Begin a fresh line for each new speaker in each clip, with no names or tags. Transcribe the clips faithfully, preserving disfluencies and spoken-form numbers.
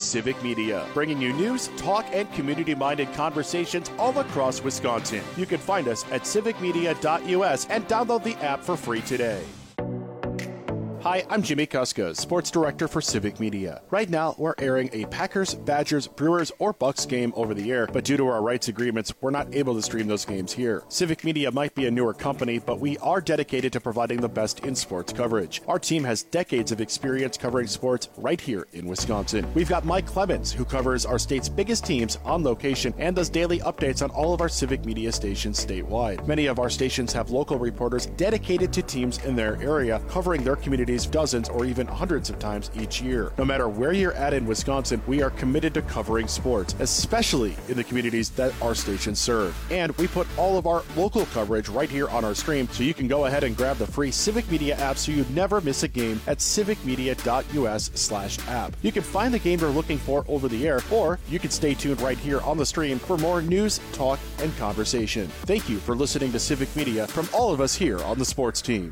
Civic Media, bringing you news, talk, and community-minded conversations all across Wisconsin. You can find us at civic media dot U S and download the app for free today. Hi, I'm Jimmy Kuska, Sports Director for Civic Media. Right now, we're airing a Packers, Badgers, Brewers, or Bucks game over the air, but due to our rights agreements, we're not able to stream those games here. Civic Media might be a newer company, but we are dedicated to providing the best in sports coverage. Our team has decades of experience covering sports right here in Wisconsin. We've got Mike Clemens, who covers our state's biggest teams on location and does daily updates on all of our Civic Media stations statewide. Many of our stations have local reporters dedicated to teams in their area, covering their community dozens or even hundreds of times each year. No matter where you're at in Wisconsin, we are committed to covering sports, especially in the communities that our stations serve. And we put all of our local coverage right here on our stream, so you can go ahead and grab the free Civic Media app so you never miss a game at civic media dot U S slash app. You can find the game you're looking for over the air, or you can stay tuned right here on the stream for more news, talk, and conversation. Thank you for listening to Civic Media from all of us here on the sports team.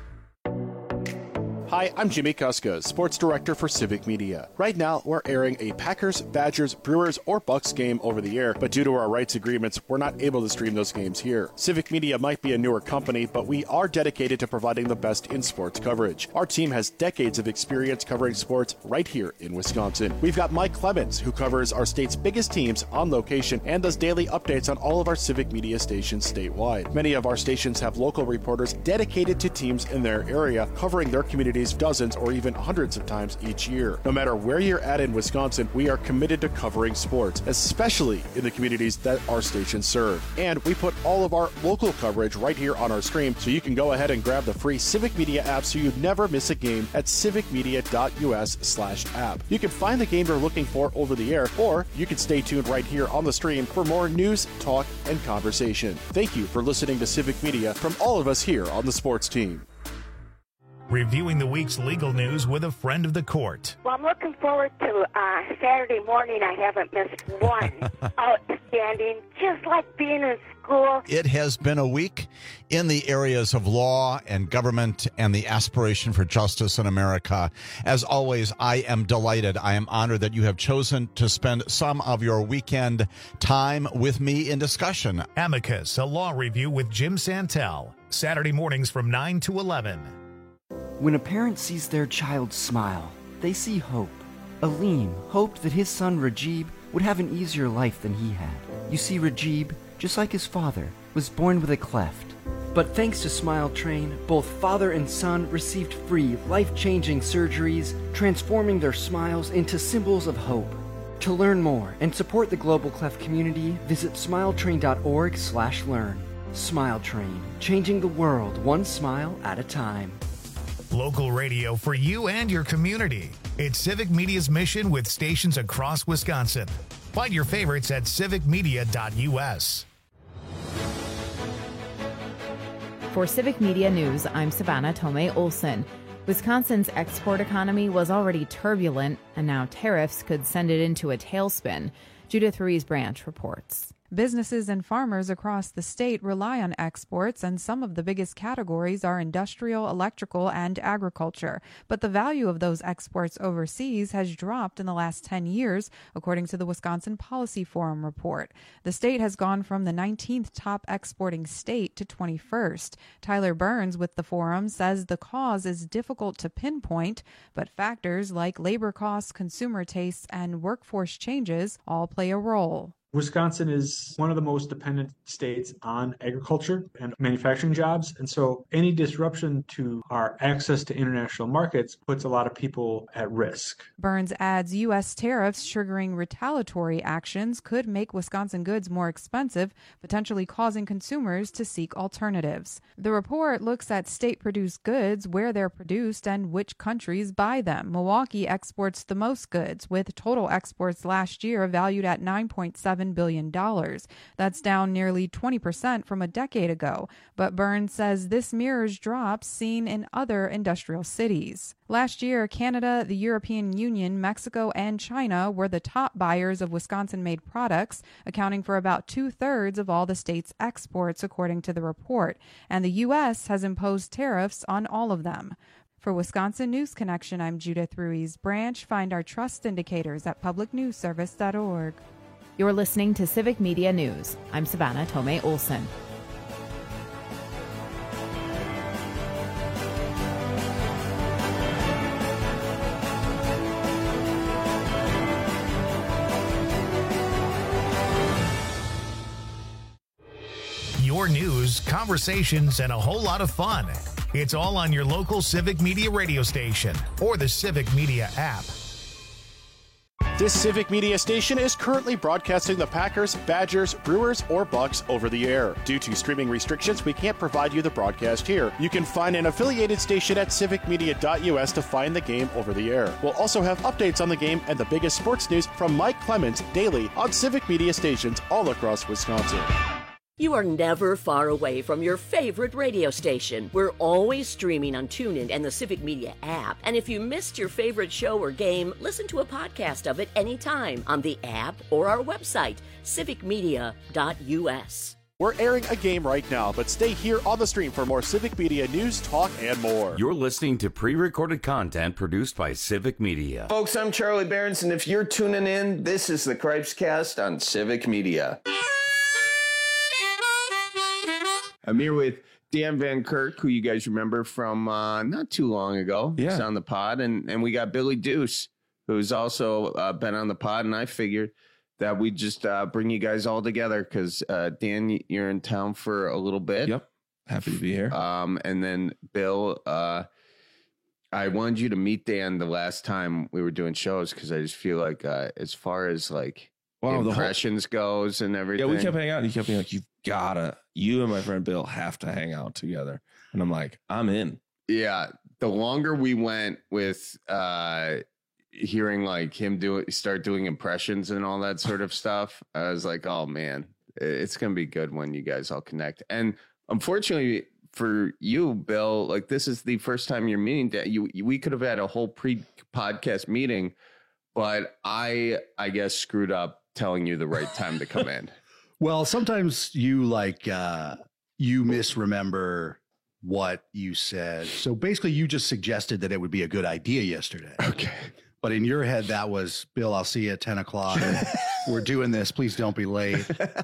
Hi, I'm Jimmy Kuska, Sports Director for Civic Media. Right now, we're airing a Packers, Badgers, Brewers, or Bucks game over the air, but due to our rights agreements, we're not able to stream those games here. Civic Media might be a newer company, but we are dedicated to providing the best in sports coverage. Our team has decades of experience covering sports right here in Wisconsin. We've got Mike Clemens, who covers our state's biggest teams on location and does daily updates on all of our Civic Media stations statewide. Many of our stations have local reporters dedicated to teams in their area, covering their community dozens or even hundreds of times each year. No matter where you're at in Wisconsin, we are committed to covering sports, especially in the communities that our stations serve. And we put all of our local coverage right here on our stream, so you can go ahead and grab the free Civic Media app so you never miss a game at civic media dot U S slash app. You can find the game you're looking for over the air, or you can stay tuned right here on the stream for more news, talk, and conversation. Thank you for listening to Civic Media from all of us here on the sports team.
Reviewing the week's legal news with a friend of the court.
Well, I'm looking forward to uh, Saturday morning. I haven't missed one. Outstanding, just like being in school.
It has been a week in the areas of law and government and the aspiration for justice in America. As always, I am delighted. I am honored that you have chosen to spend some of your weekend time with me in discussion.
Amicus, a law review with Jim Santel. Saturday mornings from nine to eleven.
When a parent sees their child smile, they see hope. Aleem hoped that his son Rajib would have an easier life than he had. You see, Rajib, just like his father, was born with a cleft. But thanks to Smile Train, both father and son received free, life-changing surgeries, transforming their smiles into symbols of hope. To learn more and support the Global Cleft community, visit smiletrain dot org slash learn. Smile Train, changing the world one smile at a time.
Local radio for you and your community. It's Civic Media's mission with stations across Wisconsin. Find your favorites at civic media dot U S.
For Civic Media News, I'm Savannah Tomei Olson. Wisconsin's export economy was already turbulent, and now tariffs could send it into a tailspin. Judith Ruiz-Branch reports.
Businesses and farmers across the state rely on exports, and some of the biggest categories are industrial, electrical, and agriculture. But the value of those exports overseas has dropped in the last ten years, according to the Wisconsin Policy Forum report. The state has gone from the nineteenth top exporting state to twenty-first. Tyler Burns with the forum says the cause is difficult to pinpoint, but factors like labor costs, consumer tastes, and workforce changes all play a role.
Wisconsin is one of the most dependent states on agriculture and manufacturing jobs. And so any disruption to our access to international markets puts a lot of people at risk.
Burns adds U S tariffs triggering retaliatory actions could make Wisconsin goods more expensive, potentially causing consumers to seek alternatives. The report looks at state-produced goods, where they're produced, and which countries buy them. Milwaukee exports the most goods, with total exports last year valued at nine point seven billion dollars. That's down nearly twenty percent from a decade ago, but Burns says this mirrors drops seen in other industrial cities. Last year, Canada, the European Union, Mexico, and China were the top buyers of Wisconsin-made products, accounting for about two-thirds of all the state's exports, according to the report, and the U S has imposed tariffs on all of them. For Wisconsin News Connection, I'm Judith Ruiz Branch. Find our trust indicators at public news service dot org.
You're listening to Civic Media News. I'm Savannah Tomei Olson.
Your news, conversations, and a whole lot of fun. It's all on your local Civic Media radio station or the Civic Media app.
This Civic Media station is currently broadcasting the Packers, Badgers, Brewers, or Bucks over the air. Due to streaming restrictions, we can't provide you the broadcast here. You can find an affiliated station at civic media dot U S to find the game over the air. We'll also have updates on the game and the biggest sports news from Mike Clemens daily on Civic Media stations all across Wisconsin.
You are never far away from your favorite radio station. We're always streaming on TuneIn and the Civic Media app. And if you missed your favorite show or game, listen to a podcast of it anytime on the app or our website, civic media dot U S.
We're airing a game right now, but stay here on the stream for more Civic Media news, talk, and more.
You're listening to pre-recorded content produced by Civic Media.
Folks, I'm Charlie Behrens, and if you're tuning in, this is the Cripescast on Civic Media. I'm here with Dan Van Kirk, who you guys remember from uh, not too long ago.
Yeah.
He's on the pod. And, and we got Billy Deuce, who's also uh, been on the pod. And I figured that we'd just uh, bring you guys all together because, uh, Dan, you're in town for a little bit.
Yep. Happy to be here.
Um, and then, Bill, uh, I wanted you to meet Dan the last time we were doing shows because I just feel like uh, as far as like wow, impressions the whole, goes and everything.
Yeah, we kept hanging out. And he kept being like, you've gotta, you and my friend Bill have to hang out together. And I'm like, I'm in.
Yeah. The longer we went with uh, hearing like him do it, start doing impressions and all that sort of stuff, I was like, oh man, it's going to be good when you guys all connect. And unfortunately for you, Bill, like this is the first time you're meeting that you, we could have had a whole pre-podcast meeting, but I, I guess screwed up telling you the right time to come in.
Well, sometimes you like uh, you misremember what you said. So basically, you just suggested that it would be a good idea yesterday.
Okay.
But in your head, that was, Bill, I'll see you at ten o'clock. We're doing this. Please don't be late.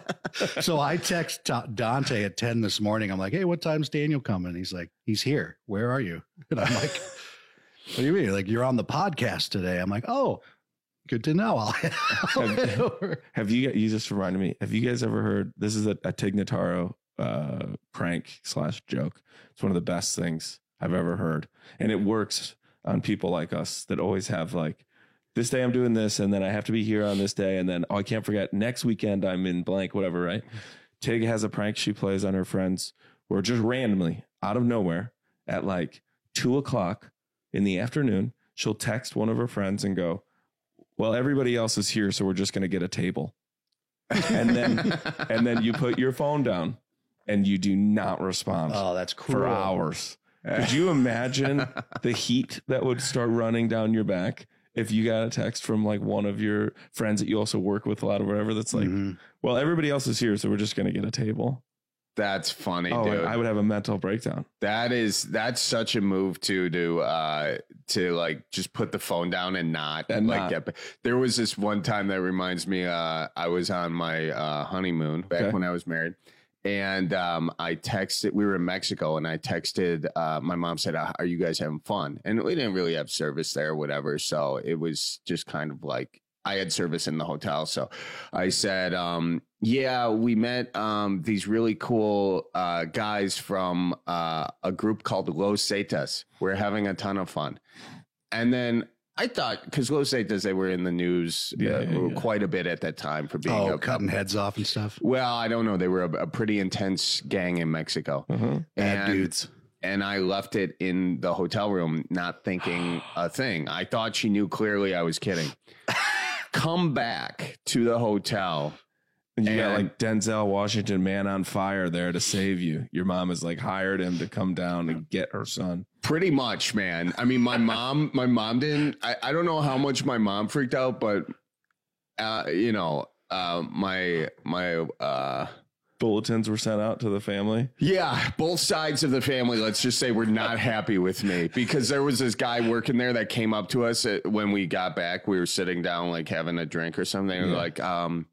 So I text Dante at ten this morning. I'm like, hey, what time's Daniel coming? He's like, he's here. Where are you? And I'm like, what do you mean? Like, you're on the podcast today. I'm like, oh. Good to know. I'll, I'll
have,
over.
have you, you just reminded me, have you guys ever heard, this is a, a Tig Notaro uh, prank slash joke. It's one of the best things I've ever heard. And it works on people like us that always have like, this day I'm doing this, and then I have to be here on this day. And then, oh, I can't forget, next weekend I'm in blank, whatever, right? Tig has a prank she plays on her friends where just randomly, out of nowhere, at like two o'clock in the afternoon, she'll text one of her friends and go, well, everybody else is here, so we're just going to get a table. And then and then you put your phone down and you do not respond.
Oh, that's cool.
For hours. Could you imagine the heat that would start running down your back if you got a text from like one of your friends that you also work with a lot or whatever that's like, mm-hmm. well, everybody else is here, so we're just going to get a table.
That's funny,
oh,
dude.
I would have a mental breakdown.
That is that's such a move too to uh to like just put the phone down and not
and
like
not.
get. There was this one time that reminds me. Uh, I was on my uh, honeymoon back
okay.
when I was married, and um, I texted. We were in Mexico, and I texted. Uh, my mom said, "Are you guys having fun?" And we didn't really have service there, or whatever. So it was just kind of like I had service in the hotel. So I said, um, yeah, we met um, these really cool uh, guys from uh, a group called Los Zetas. We're having a ton of fun. And then I thought, because Los Zetas, they were in the news
yeah,
uh,
yeah, yeah.
quite a bit at that time for being
oh,
a
cutting
couple.
heads off and stuff.
Well, I don't know. They were a, a pretty intense gang in Mexico.
Uh-huh.
Bad dudes.
And I left it in the hotel room, not thinking a thing. I thought she knew clearly I was kidding. Come back to the hotel.
And you
and,
got like Denzel Washington, Man on Fire there to save you. Your mom has like hired him to come down and get her son.
Pretty much, man. I mean, my mom, my mom didn't, I, I don't know how much my mom freaked out, but, uh, you know, uh, my, my, uh,
bulletins were sent out to the family?
Yeah, both sides of the family, let's just say, were not happy with me because there was this guy working there that came up to us at, when we got back. We were sitting down, like having a drink or something. They were
Yeah.
like, um,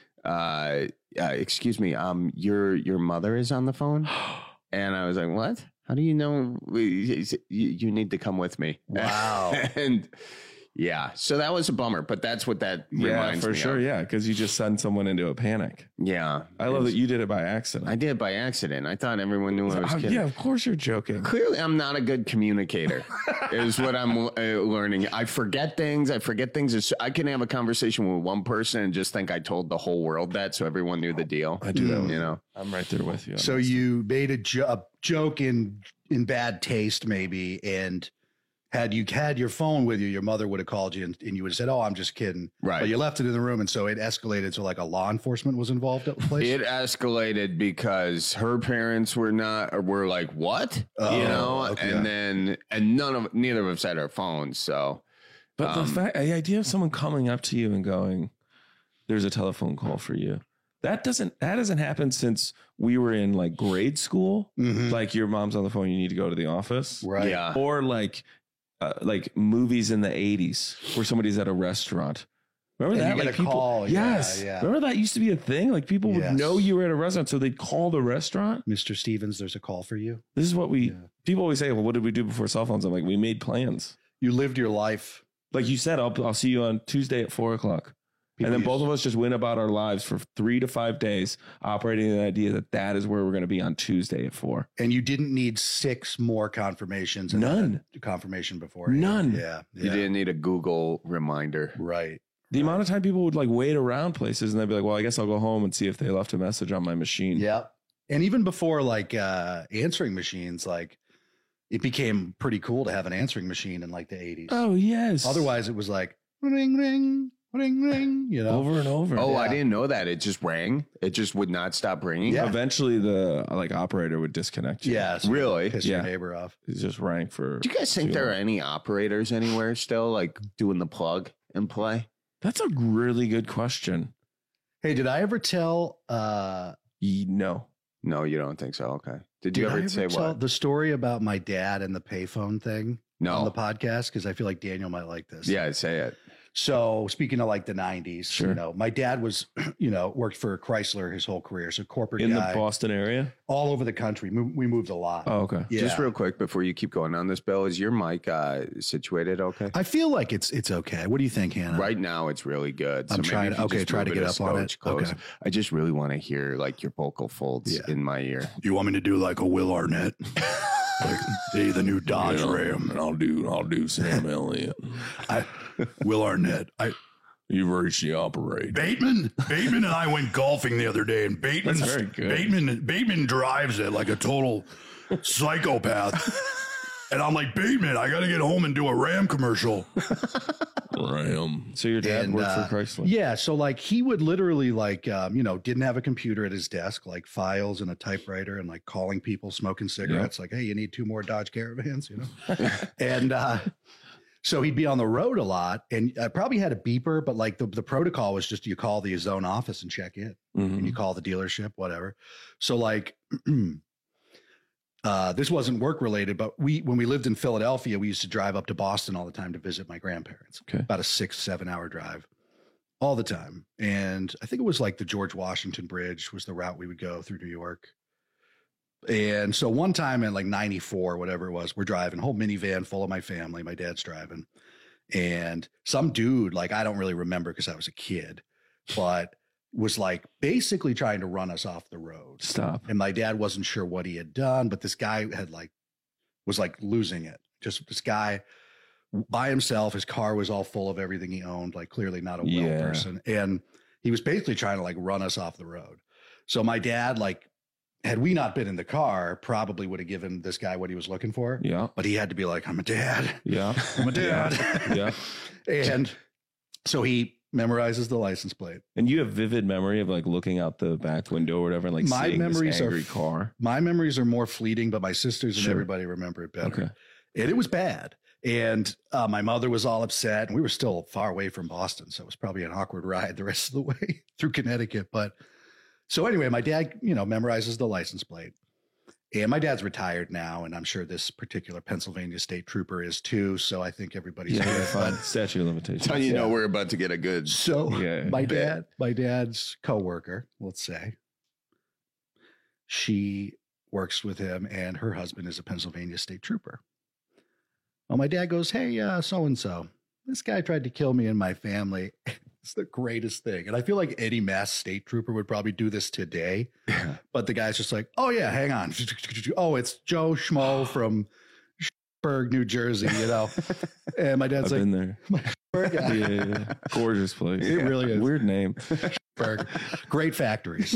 uh, uh, excuse me, um, your your mother is on the phone? And I was like, what? How do you know? You, you need to come with me.
Wow.
And yeah, so that was a bummer, but that's what that
Yeah,
reminds
for
me
sure.
of.
Yeah, because you just send someone into a panic.
Yeah.
I love that you did it by accident.
I did it by accident. I thought everyone knew I was
Oh,
kidding.
yeah, of course you're joking.
Clearly, I'm not a good communicator, is what I'm uh, learning. I forget things. I forget things. I can have a conversation with one person and just think I told the whole world that, so everyone knew the deal.
I do that.
You know,
I'm right there with you.
So you made a, jo- a joke in in bad taste, maybe, and had you had your phone with you, your mother would have called you and, and you would have said, "Oh, I'm just kidding."
Right.
But you left it in the room, and so it escalated. So like a law enforcement was involved at the place.
it escalated because her parents were not, or were like, "What?"
Oh,
you know,
okay.
and then and none of neither of us had our phones, so.
But
um,
the fact, the idea of someone coming up to you and going, "There's a telephone call for you," that doesn't that hasn't happened since we were in like grade school.
Mhm.
Like your mom's on the phone, you need to go to the office,
Right.
Yeah.
or like uh, like movies in the eighties where somebody's at a restaurant. Remember
And
that?
you get
Like
a
people,
call. Yeah,
yes.
yeah.
Remember that used to be a thing. Like people would
Yes.
know you were at a restaurant, so they'd call the restaurant.
Mister Stevens, there's a call for you.
This is what we
Yeah.
people always say. Well, what did we do before cell phones? I'm like, we made plans.
You lived your life.
Like you said, I'll I'll see you on Tuesday at four o'clock.
People
and then
used-
both of us just went about our lives for three to five days, operating the idea that that is where we're going to be on Tuesday at four.
And you didn't need six more confirmations. and
None.
a confirmation before.
None.
Yeah.
You
yeah.
didn't need a Google reminder.
Right.
The amount of time people would like wait around places and they'd be like, well, I guess I'll go home and see if they left a message on my machine.
Yeah. And even before like uh answering machines, like it became pretty cool to have an answering machine in like the eighties.
Oh, yes.
Otherwise it was like ring ring ring ring, you know.
Over and over.
Oh, I
Yeah.
didn't know that. It just rang. It just would not stop ringing.
Yeah.
Eventually the like operator would disconnect you.
Yeah. so
Really?
Piss
Yeah.
your neighbor off.
It just rang for.
Do you guys think
too
there are
long.
any operators anywhere still, like doing the plug and play?
That's a really good question.
Hey, did I ever tell uh
Ye- No.
No, you don't think so. Okay. Did,
did
you
I
ever,
ever
say
tell
what?
the story about my dad and the payphone thing on the
No.
podcast? Because I feel like Daniel might like this.
Yeah, say it.
So speaking of like the nineties,
Sure.
you know, my dad was, you know, worked for Chrysler his whole career. So corporate
In
guy
the Boston area?
all over the country. Mo- We moved a lot.
Oh, okay.
Yeah.
Just real quick before you keep going on this, Bill, is your mic uh, situated okay?
I feel like it's it's okay. What do you think, Hannah?
Right now, it's really good.
I'm
maybe
trying
if
to-
you
okay,
just
try
move
to get
a
up on it.
scotch close.
Okay.
I just really want to hear like your vocal folds
Yeah.
in my ear.
You want me to do like a Will Arnett? Like, hey, the new Dodge Ram.
And I'll do I'll do Sam Elliott.
I, Will Arnett. I
You've reached the operator.
Bateman, Bateman and I went golfing the other day, and Bateman,
That's very good.
Bateman, Bateman drives it like a total psychopath. And I'm like, Bateman, I got to get home and do a Ram commercial.
Ram. So your dad
And,
worked
uh,
for Chrysler?
Yeah, so like he would literally like, um, you know, didn't have a computer at his desk, like files and a typewriter, and like calling people smoking cigarettes, like, hey, you need two more Dodge Caravans, you know, and. uh So he'd be on the road a lot, and I probably had a beeper, but like the, the protocol was just you call the zone office and check in,
Mhm.
and you call the dealership, whatever. So like, uh, this wasn't work related, but we when we lived in Philadelphia, we used to drive up to Boston all the time to visit my grandparents.
Okay.
About a six seven hour drive, all the time, and I think it was like the George Washington Bridge was the route we would go through New York. And so one time in like ninety-four, whatever it was, we're driving, whole minivan full of my family. My dad's driving. And some dude, like, I don't really remember because I was a kid, but was like basically trying to run us off the road.
Stop.
And my dad wasn't sure what he had done, but this guy had like, was like losing it. Just this guy by himself. His car was all full of everything he owned, like clearly not a well
Yeah.
person. And he was basically trying to like run us off the road. So my dad, like, had we not been in the car, probably would have given this guy what he was looking for.
Yeah.
But he had to be like, I'm a dad.
Yeah.
I'm a dad.
Yeah.
And so he memorizes the license plate.
And you have vivid memory of like looking out the back window or whatever and like
My
seeing
memories
this
are
angry
f-
car.
My memories are more fleeting, but my sisters and
Sure.
everybody remember it better.
Okay.
And it was bad. And uh, my mother was all upset. And we were still far away from Boston. So it was probably an awkward ride the rest of the way through Connecticut. But So anyway, my dad, you know, memorizes the license plate. And my dad's retired now, and I'm sure this particular Pennsylvania state trooper is too. So I think everybody's
Yeah,
good.
fun. Statute of limitations.
How you know
Yeah.
we're about to get a good.
So
Yeah.
my
bit.
dad, my dad's coworker, let's say, she works with him, and her husband is a Pennsylvania state trooper. Well, my dad goes, "Hey, uh, so and so, this guy tried to kill me and my family." It's the greatest thing, and I feel like any mass state trooper would probably do this today. But the guy's just like, "Oh yeah, hang on. Oh, it's Joe Schmo from Berg, New Jersey, you know." And my dad's
I've
like,
been there.
yeah.
Yeah, yeah. Gorgeous place.
It really is.
Weird name.
Berg. Great factories.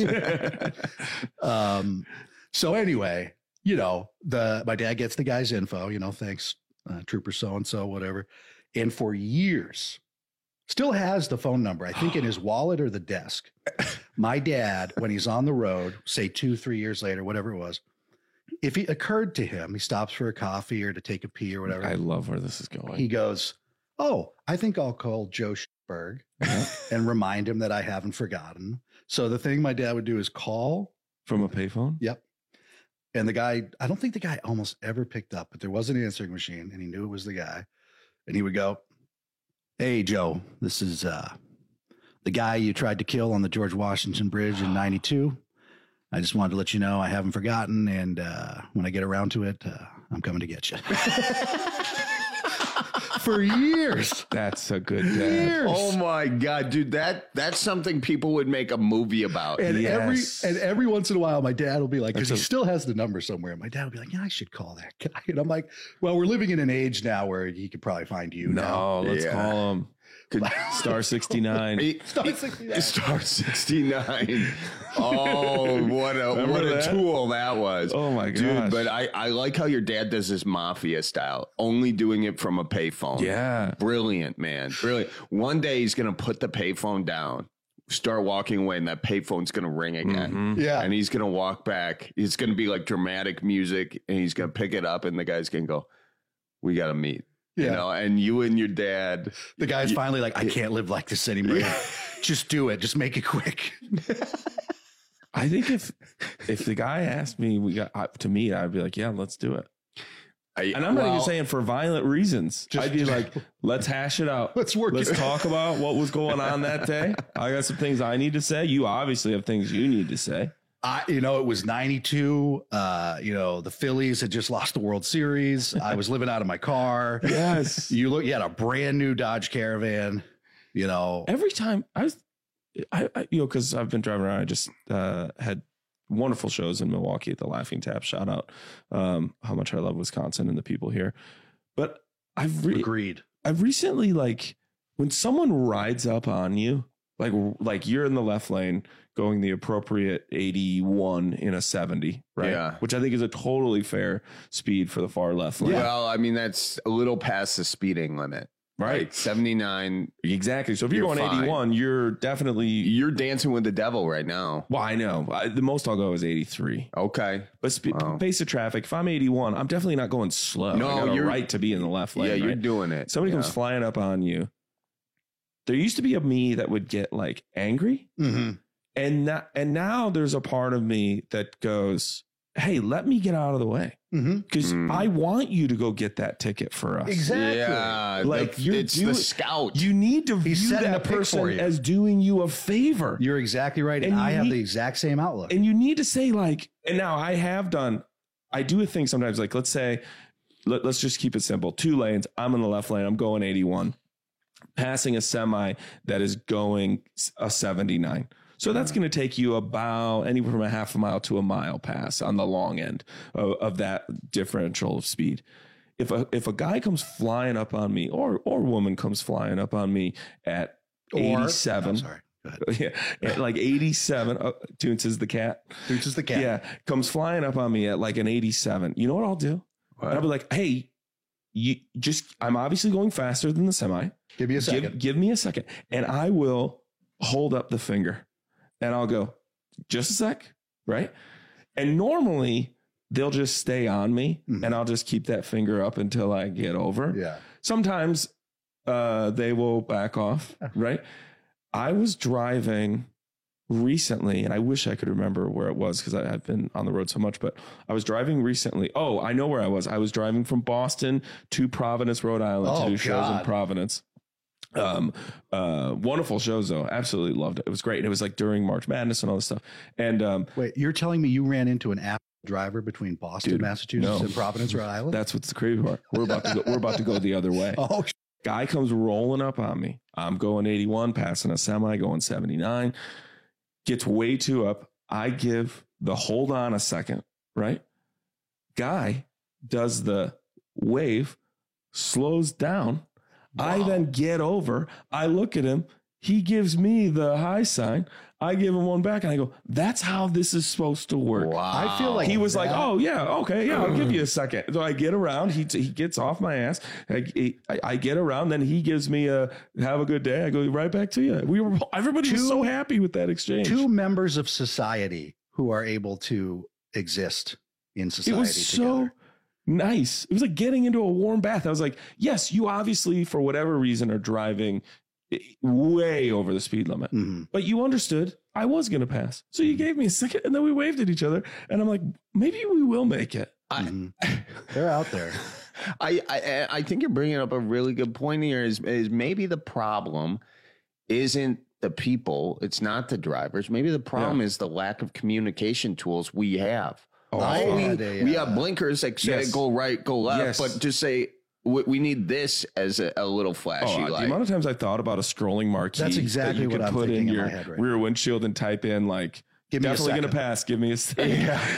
um, so anyway, you know, the my dad gets the guy's info, you know, thanks, uh, Trooper so-and-so, whatever. And for years, still has the phone number, I think in his wallet or the desk. My dad, when he's on the road, say two, three years later, whatever it was, if it occurred to him, he stops for a coffee or to take a pee or whatever.
I love where this is going.
He goes, "Oh, I think I'll call Joe Berg and remind him that I haven't forgotten." So the thing my dad would do is call
from a payphone.
Yep. And the guy, I don't think the guy almost ever picked up, but there was an answering machine and he knew it was the guy. And he would go, "Hey, Joe, this is uh, the guy you tried to kill on the George Washington Bridge in ninety-two. I just wanted to let you know I haven't forgotten. And uh, when I get around to it, uh, I'm coming to get you." For years.
That's a good dad.
Years.
Oh my God, dude, that that's something people would make a movie about.
And
Yes.
every and every once in a while, my dad will be like, because he
That's a-
still has the number somewhere. My dad will be like, "Yeah, I should call that guy." And I'm like, "Well, we're living in an age now where he could probably find you now."
No, let's
Yeah.
call him
Could-
Star sixty-nine.
He-
Star
he-
sixty-nine.
Star sixty-nine. Oh, what a
Remember
what a
that?
tool that was.
Oh my
Dude,
gosh.
but I, I like how your dad does this mafia style, only doing it from a payphone.
Yeah.
Brilliant, man. Brilliant. One day he's going to put the payphone down, start walking away, and that payphone's going to ring again.
Mhm.
Yeah.
And he's going to walk back. It's going to be like dramatic music, and he's going to pick it up, and the guy's going to go, "We got to meet." You
Yeah.
know, and you and your dad.
The guy's
you-
finally like, "I can't live like this anymore. Just do it. Just make it quick."
I think if if the guy asked me we got uh, to meet, I'd be like, "Yeah, let's do it."
I,
And I'm not
well,
even saying for violent reasons.
Just-
I'd be like, "Let's hash it out.
Let's work
Let's
it.
talk about what was going on that day. I got some things I need to say. You obviously have things you need to say."
I, you know, it was ninety-two. Uh, you know, the Phillies had just lost the World Series. I was living out of my car.
Yes.
You look, you had a brand new Dodge Caravan. You know,
Every time I was, I, I you know, because I've been driving around, I just uh, had wonderful shows in Milwaukee at the Laughing Tap. Shout out um, how much I love Wisconsin and the people here. But I've re-
agreed.
I've recently, like, when someone rides up on you, like like you're in the left lane going the appropriate eighty-one in a seventy, right?
Yeah.
Which I think is a totally fair speed for the far left lane.
Well, I mean, that's a little past the speeding limit.
Right.
Like seventy-nine.
Exactly. So if you're,
You're
going
fine.
eighty-one, you're definitely,
You're dancing with the devil right now.
well, I know. I, the most I'll go is eighty-three.
Okay.
But spe-
Wow.
pace of traffic, if I'm eighty-one, I'm definitely not going slow.
No,
I got a
you're-
right to be in the left lane.
Yeah, you're
right?
doing it.
Somebody
yeah.
comes flying up on you. There used to be a me that would get like angry.
Mm-hmm.
And that, and now there's a part of me that goes, "Hey, let me get out of the way
Mm-hmm.
because
Mm.
I want you to go get that ticket for us."
Exactly.
Yeah,
Like,
the,
you're
it's
doing-
the scout.
You need to
He's
view
setting
that
a pick for
person
you.
as doing you a favor.
You're exactly right. And,
And
I
you
have
need-
the exact same outlook.
And you need to say like, and now I have done, I do a thing sometimes, like, let's say, let, let's just keep it simple. Two lanes. I'm in the left lane. I'm going eighty-one, passing a semi that is going a seventy-nine. So that's going to take you about anywhere from a half a mile to a mile pass on the long end of, of that differential of speed. If a if a guy comes flying up on me, or or woman comes flying up on me at
Or-
eighty-seven,
Oh, sorry. Go ahead.
yeah, at like eighty-seven, uh, Toons is the cat.
Deuce is the cat.
Yeah, comes flying up on me at like an eighty-seven. You know what I'll do?
What?
And I'll be like, "Hey, you just I'm obviously going faster than the semi.
Give me a second.
Give, give me a second, and I will hold up the finger, and I'll go, just a sec, right? And normally they'll just stay on me,
Mhm.
and I'll just keep that finger up until I get over.
Yeah.
Sometimes uh, they will back off, right? I was driving recently, and I wish I could remember where it was because I've been on the road so much, but I was driving recently. Oh, I know where I was. I was driving from Boston to Providence, Rhode Island
Oh,
to do shows
God.
in Providence. Um, uh, wonderful shows though. Absolutely loved it. It was great. And it was like during March Madness and all this stuff. And, um,
Wait, you're telling me you ran into an Apple driver between Boston,
Dude,
Massachusetts,
no.
and Providence, Rhode Island?
that's what's the crazy part. We're about to go, we're about to go the other way.
Oh, sh-
Guy comes rolling up on me. I'm going eighty-one, passing a semi, going seventy-nine. Gets way too up. I give the hold on a second, right? Guy does the wave, slows down. I then get over. I look at him. He gives me the high sign. I give him one back and I go, that's how this is supposed to work.
Wow.
I feel like
He was
that-
like, oh, yeah, okay, yeah, I'll give you a second. So I get around. He he gets off my ass. I, I, I get around. Then he gives me a have a good day. I go right back to you. We were Everybody was
Two-
so happy with that exchange.
two members of society who are able to exist in
It
society
was so
together.
nice. It was like getting into a warm bath. I was like, yes, you obviously, for whatever reason, are driving way over the speed limit,
Mhm.
but you understood I was going to pass. So you gave me a second and then we waved at each other. And I'm like, maybe we will make it.
Mhm. They're out there.
I, I I think you're bringing up a really good point here. Is is maybe the problem isn't the people, it's not the drivers. Maybe the problem
Yeah.
is the lack of communication tools we have.
Oh,
Oh, we,
had a,
we
uh,
have blinkers that say
yes.
go right, go left,
Yes.
but just say we, we need this as a, a little flashy
Oh, the
light.
amount of times I thought about a scrolling marquee.
That's
that
exactly
you
what
could
I'm
put
thinking
in
in
your
my head right
rear windshield and type in like,
Give me a
definitely going to
second.
pass. Give me a second.
Yeah.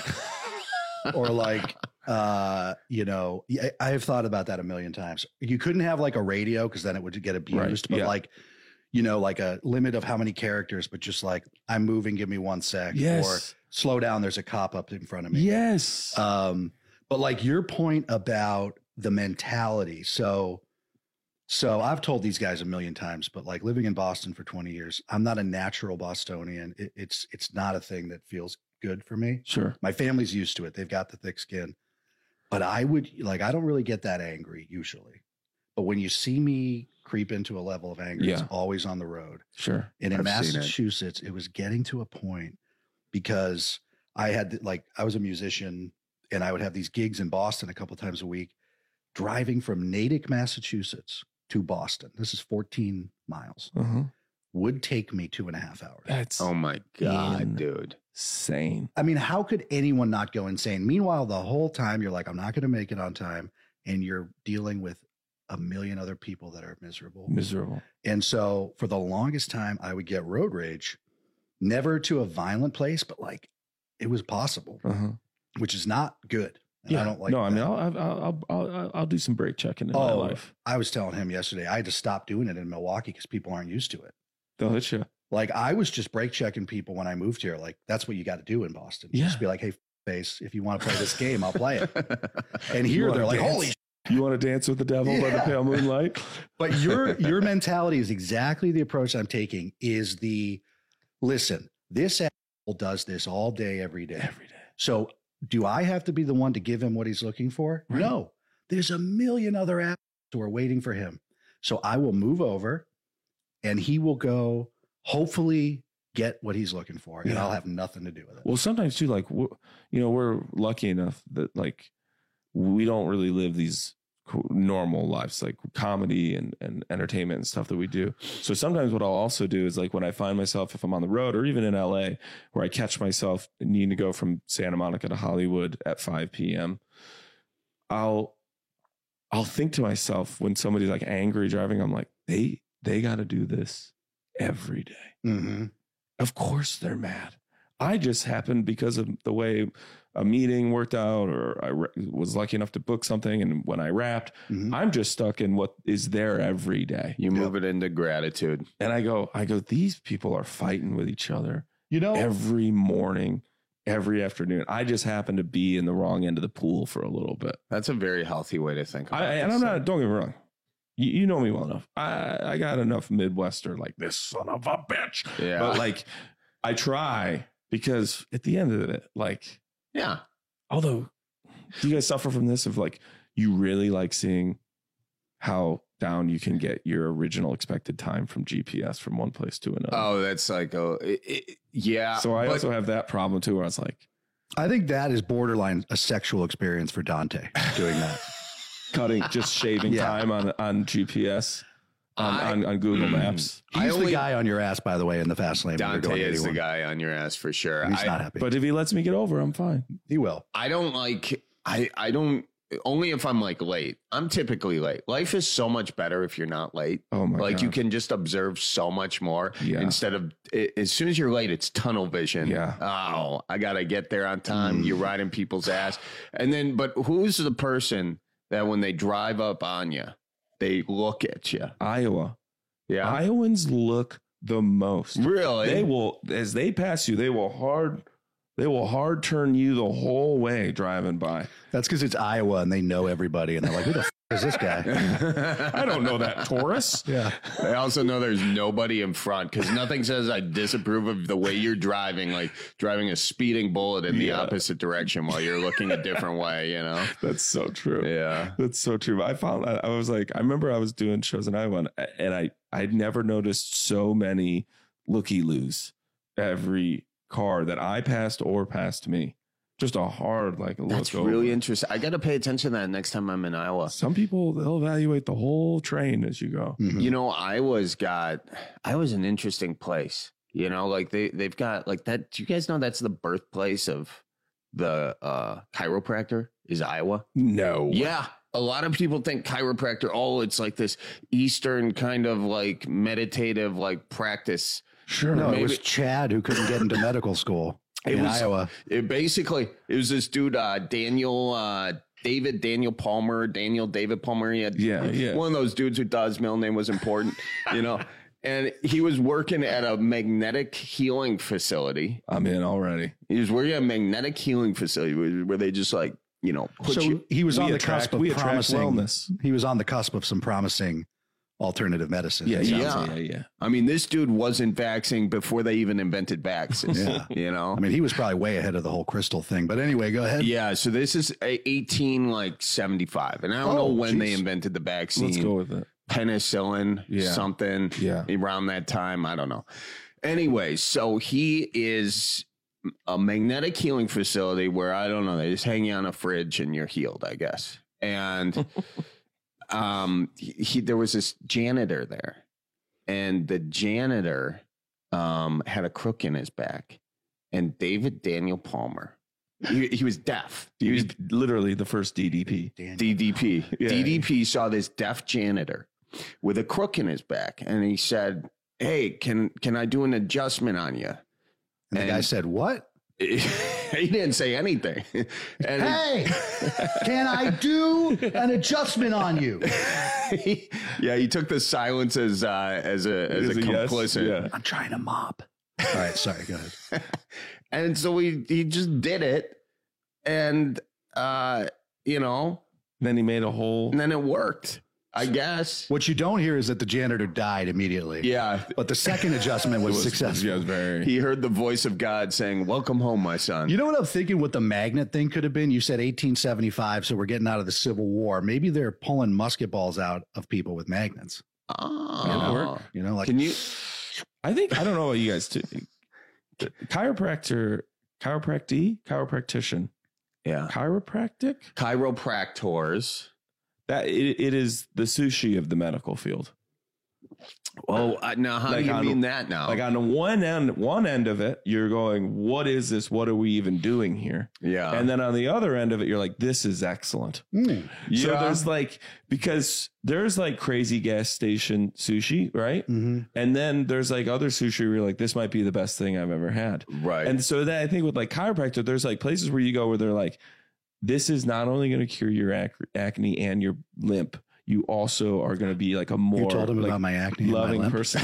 Or like, uh, you know, I- I have thought about that a million times. You couldn't have like a radio because then it would get abused,
Right,
but
yeah.
like, you know, like a limit of how many characters, but just like, I'm moving, give me one sec.
Yes.
Or slow down, there's a cop up in front of me.
Yes.
Um, but like your point about the mentality. So, so I've told these guys a million times, but like living in Boston for twenty years, I'm not a natural Bostonian. It, it's, it's not a thing that feels good for me.
Sure.
My family's used to it. They've got the thick skin, but I would like, I don't really get that angry usually, but when you see me creep into a level of anger, it's
Yeah.
always on the road.
Sure.
And in
I've seen it.
Massachusetts, it. was getting to a point because I had like I was a musician and I would have these gigs in Boston a couple times a week, driving from Natick, Massachusetts to Boston. This is fourteen miles.
Uh-huh.
Would take me two and a half hours.
That's
Oh my God, dude.
insane.
I mean, how could anyone not go insane? Meanwhile, the whole time you're like, I'm not going to make it on time, and you're dealing with a million other people that are miserable.
Miserable.
And so for the longest time, I would get road rage, never to a violent place, but like it was possible,
Uh-huh.
which is not good. And
Yeah.
I don't like
no, I mean,
that.
I'll, I'll, I'll, I'll, I'll do some brake checking in my
Oh,
life.
I was telling him yesterday, I had to stop doing it in Milwaukee because people aren't used to it.
They'll hit you.
Like I was just brake checking people when I moved here. Like that's what you got to do in Boston. You
Yeah.
Just be like, hey, face, if you want to play this game, I'll play it. And
You
here
wanna
they're like,
dance?
holy.
You want to dance with the devil by the
Yeah.
pale moonlight?
But your your mentality is exactly the approach I'm taking. Is the listen, this asshole does this all day, every day.
Every day.
So do I have to be the one to give him what he's looking for?
Right.
No. There's a million other assholes who are waiting for him. So I will move over and he will go hopefully get what he's looking for. And
Yeah.
I'll have nothing to do with it.
Well, sometimes too, like, w- you know, we're lucky enough that like we don't really live these co- normal lives, like comedy and, and entertainment and stuff that we do. So sometimes what I'll also do is like when I find myself, if I'm on the road or even in L A, where I catch myself needing to go from Santa Monica to Hollywood at five p.m., I'll I'll think to myself when somebody's like angry driving, I'm like, they they got to do this every day.
Mm-hmm.
Of course they're mad. I just happened because of the way a meeting worked out, or I re- was lucky enough to book something. And when I wrapped,
Mhm.
I'm just stuck in what is there every day.
You move it into gratitude.
And I go, I go, these people are fighting with each other
You know,
every morning, every afternoon. I just happen to be in the wrong end of the pool for a little bit.
That's a very healthy way to think about
I,
it.
and I'm not, don't get me wrong. You, you know me well enough. I, I got enough Midwester like this son of a bitch.
Yeah.
But like, I try because at the end of it, like,
Yeah.
although, do you guys suffer from this of like, you really like seeing how down you can get your original expected time from G P S from one place to another?
Oh, that's like, oh, it, it, Yeah.
So I
but-
also have that problem too, where I was like,
I think that is borderline a sexual experience for Dante doing that.
cutting, just shaving
Yeah.
time on on G P S, on,
I-
on, on Google Maps.
He's
I
the
only-
guy on your ass, by the way, in the fast lane. when you're
Dante
going
is the
eighty-one.
guy on your ass for sure.
He's
I,
not happy.
But if he lets me get over, I'm fine.
He will.
I don't like, I, I don't, only if I'm like late. I'm typically late. Life is so much better if you're not late.
Oh my
Like
God.
you can just observe so much more
Yeah.
instead of it, as soon as you're late, it's tunnel vision.
Yeah.
Oh, I got to get there on time.
Mm.
You're riding people's ass. And then, but who's the person that when they drive up on you, they look at you?
Iowa.
Yeah.
Iowans look the most.
Really?
They will, as they pass you, they will hard, they will hard turn you the whole way driving by.
That's because it's Iowa and they know everybody. And they're like, who the f- is this guy?
I don't know that, Taurus.
Yeah.
I also know there's nobody in front because nothing says I disapprove of the way you're driving, like driving a speeding bullet in the
Yeah.
opposite direction while you're looking a different way, you know?
That's so true.
Yeah.
That's so true. I found I was like, I remember I was doing shows in Iowa and, and I, I'd never noticed so many looky-loos every car that I passed or passed me. Just a hard, like, look
That's
over.
really interesting. I got to pay attention to that next time I'm in Iowa.
Some people, they'll evaluate the whole train as you go.
Mhm.
You know, Iowa's got, Iowa's an interesting place. You know, like they, they've got like that. Do you guys know that's the birthplace of the uh, chiropractor is Iowa?
No.
Yeah. A lot of people think chiropractor, oh, it's like this Eastern kind of like meditative like practice.
Sure.
No,
Maybe-
it was Chad who couldn't get into medical school in
was,
Iowa.
It basically, it was this dude, uh, Daniel, uh, David, Daniel Palmer, Daniel David Palmer. He had
Yeah, yeah.
one of those dudes who thought his middle name was important, you know, and he was working at a magnetic healing facility.
I'm in already.
He was working at a magnetic healing facility where, where they just like, you know, put
So
you.
he was
we
on the
attract-
cusp of
we attract
promising
wellness.
He was on the cusp of some promising alternative medicine.
Yeah,
It
yeah,
sounds
Yeah.
like.
yeah, yeah.
I mean, this dude wasn't vaxxing before they even invented vaxes,
Yeah.
you know?
I mean, he was probably way ahead of the whole crystal thing. But anyway, go ahead.
Yeah, so this is a eighteen like seventy-five, and I don't
Oh,
know when they
geez.
invented the vaccine.
Let's go with it.
Penicillin,
Yeah.
something,
Yeah.
around that time. I don't know. Anyway, so he is a magnetic healing facility where I don't know. They just hang you on a fridge and you're healed, I guess. And um, he, he there was this janitor there, and the janitor um had a crook in his back, and David Daniel Palmer. He, he was deaf. He was
Literally the first D D P.
D D P.
Yeah.
D D P saw this deaf janitor with a crook in his back, and he said, "Hey, can can I do an adjustment on you?"
And the guy said, "What?
He didn't say anything. And
Hey, can I do an adjustment on you?"
he, yeah, he took the silence as uh, as a as,
As
a
a yes,
complicit.
yeah.
I'm trying to mop. All right, sorry, go ahead.
And so he he just did it, and uh, you know,
Then he made a whole.
and then it worked, I guess.
What you don't hear is that the janitor died immediately.
Yeah.
But the second adjustment was,
was-
successful.
Yeah, it was very.
He heard the voice of God saying, "Welcome home, my son."
You know what I'm thinking what the magnet thing could have been? You said eighteen seventy-five, so we're getting out of the Civil War. Maybe they're pulling musket balls out of people with magnets.
Oh.
You know, like
Can you?
I think I don't know what you guys do. Chiropractor, chiropractic, chiropractician,
Yeah.
chiropractic.
Chiropractors.
That it, it is the sushi of the medical field.
Oh, uh, now how
Like
do you
on-
mean that now?
Like on the one end, one end of it, you're going, "What is this? What are we even doing here?"
yeah.
And then on the other end of it, you're like, "This is excellent."
mm,
So
Yeah.
there's like, because there's like crazy gas station sushi, right?
mm-hmm.
And then there's like other sushi where you're like, this might be the best thing I've ever had.
right.
And so that I think with like chiropractor, there's like places where you go where they're like, this is not only going to cure your ac- acne and your limp, you also are going to be like a more
You told him
like,
about my acne and my
loving
limp?
person.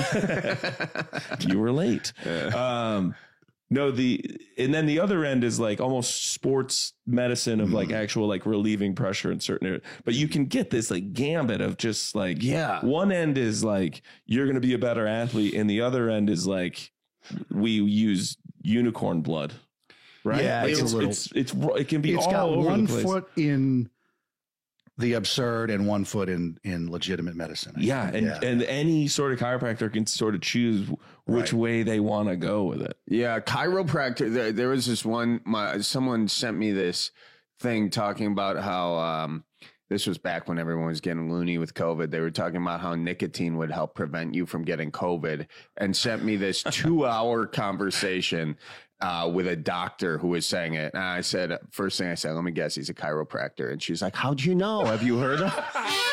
You were late. Um, no, the and then the other end is like almost sports medicine of like actual like relieving pressure in certain areas. But you can get this like gambit of just like
Yeah.
One end is like you're going to be a better athlete, and the other end is like we use unicorn blood. Right?
Yeah,
Like
it's a
it's,
little-
it's it's it can be
It's
all
got
over
one
the place.
foot in the absurd and one foot in, in legitimate medicine. I
Yeah.
think.
And,
yeah.
and any sort of chiropractor can sort of choose which
Right.
way they want to go with it.
Yeah, chiropractor. There, there was this one. My someone sent me this thing talking about how um, this was back when everyone was getting loony with COVID. They were talking about how nicotine would help prevent you from getting COVID, and sent me this two-hour conversation uh, with a doctor who was saying it. And I said, first thing I said, let me guess, he's a chiropractor. And she's like, how'd you know? Have you heard of?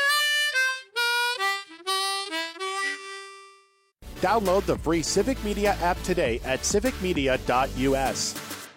Download the free Civic Media app today at civic media dot u s.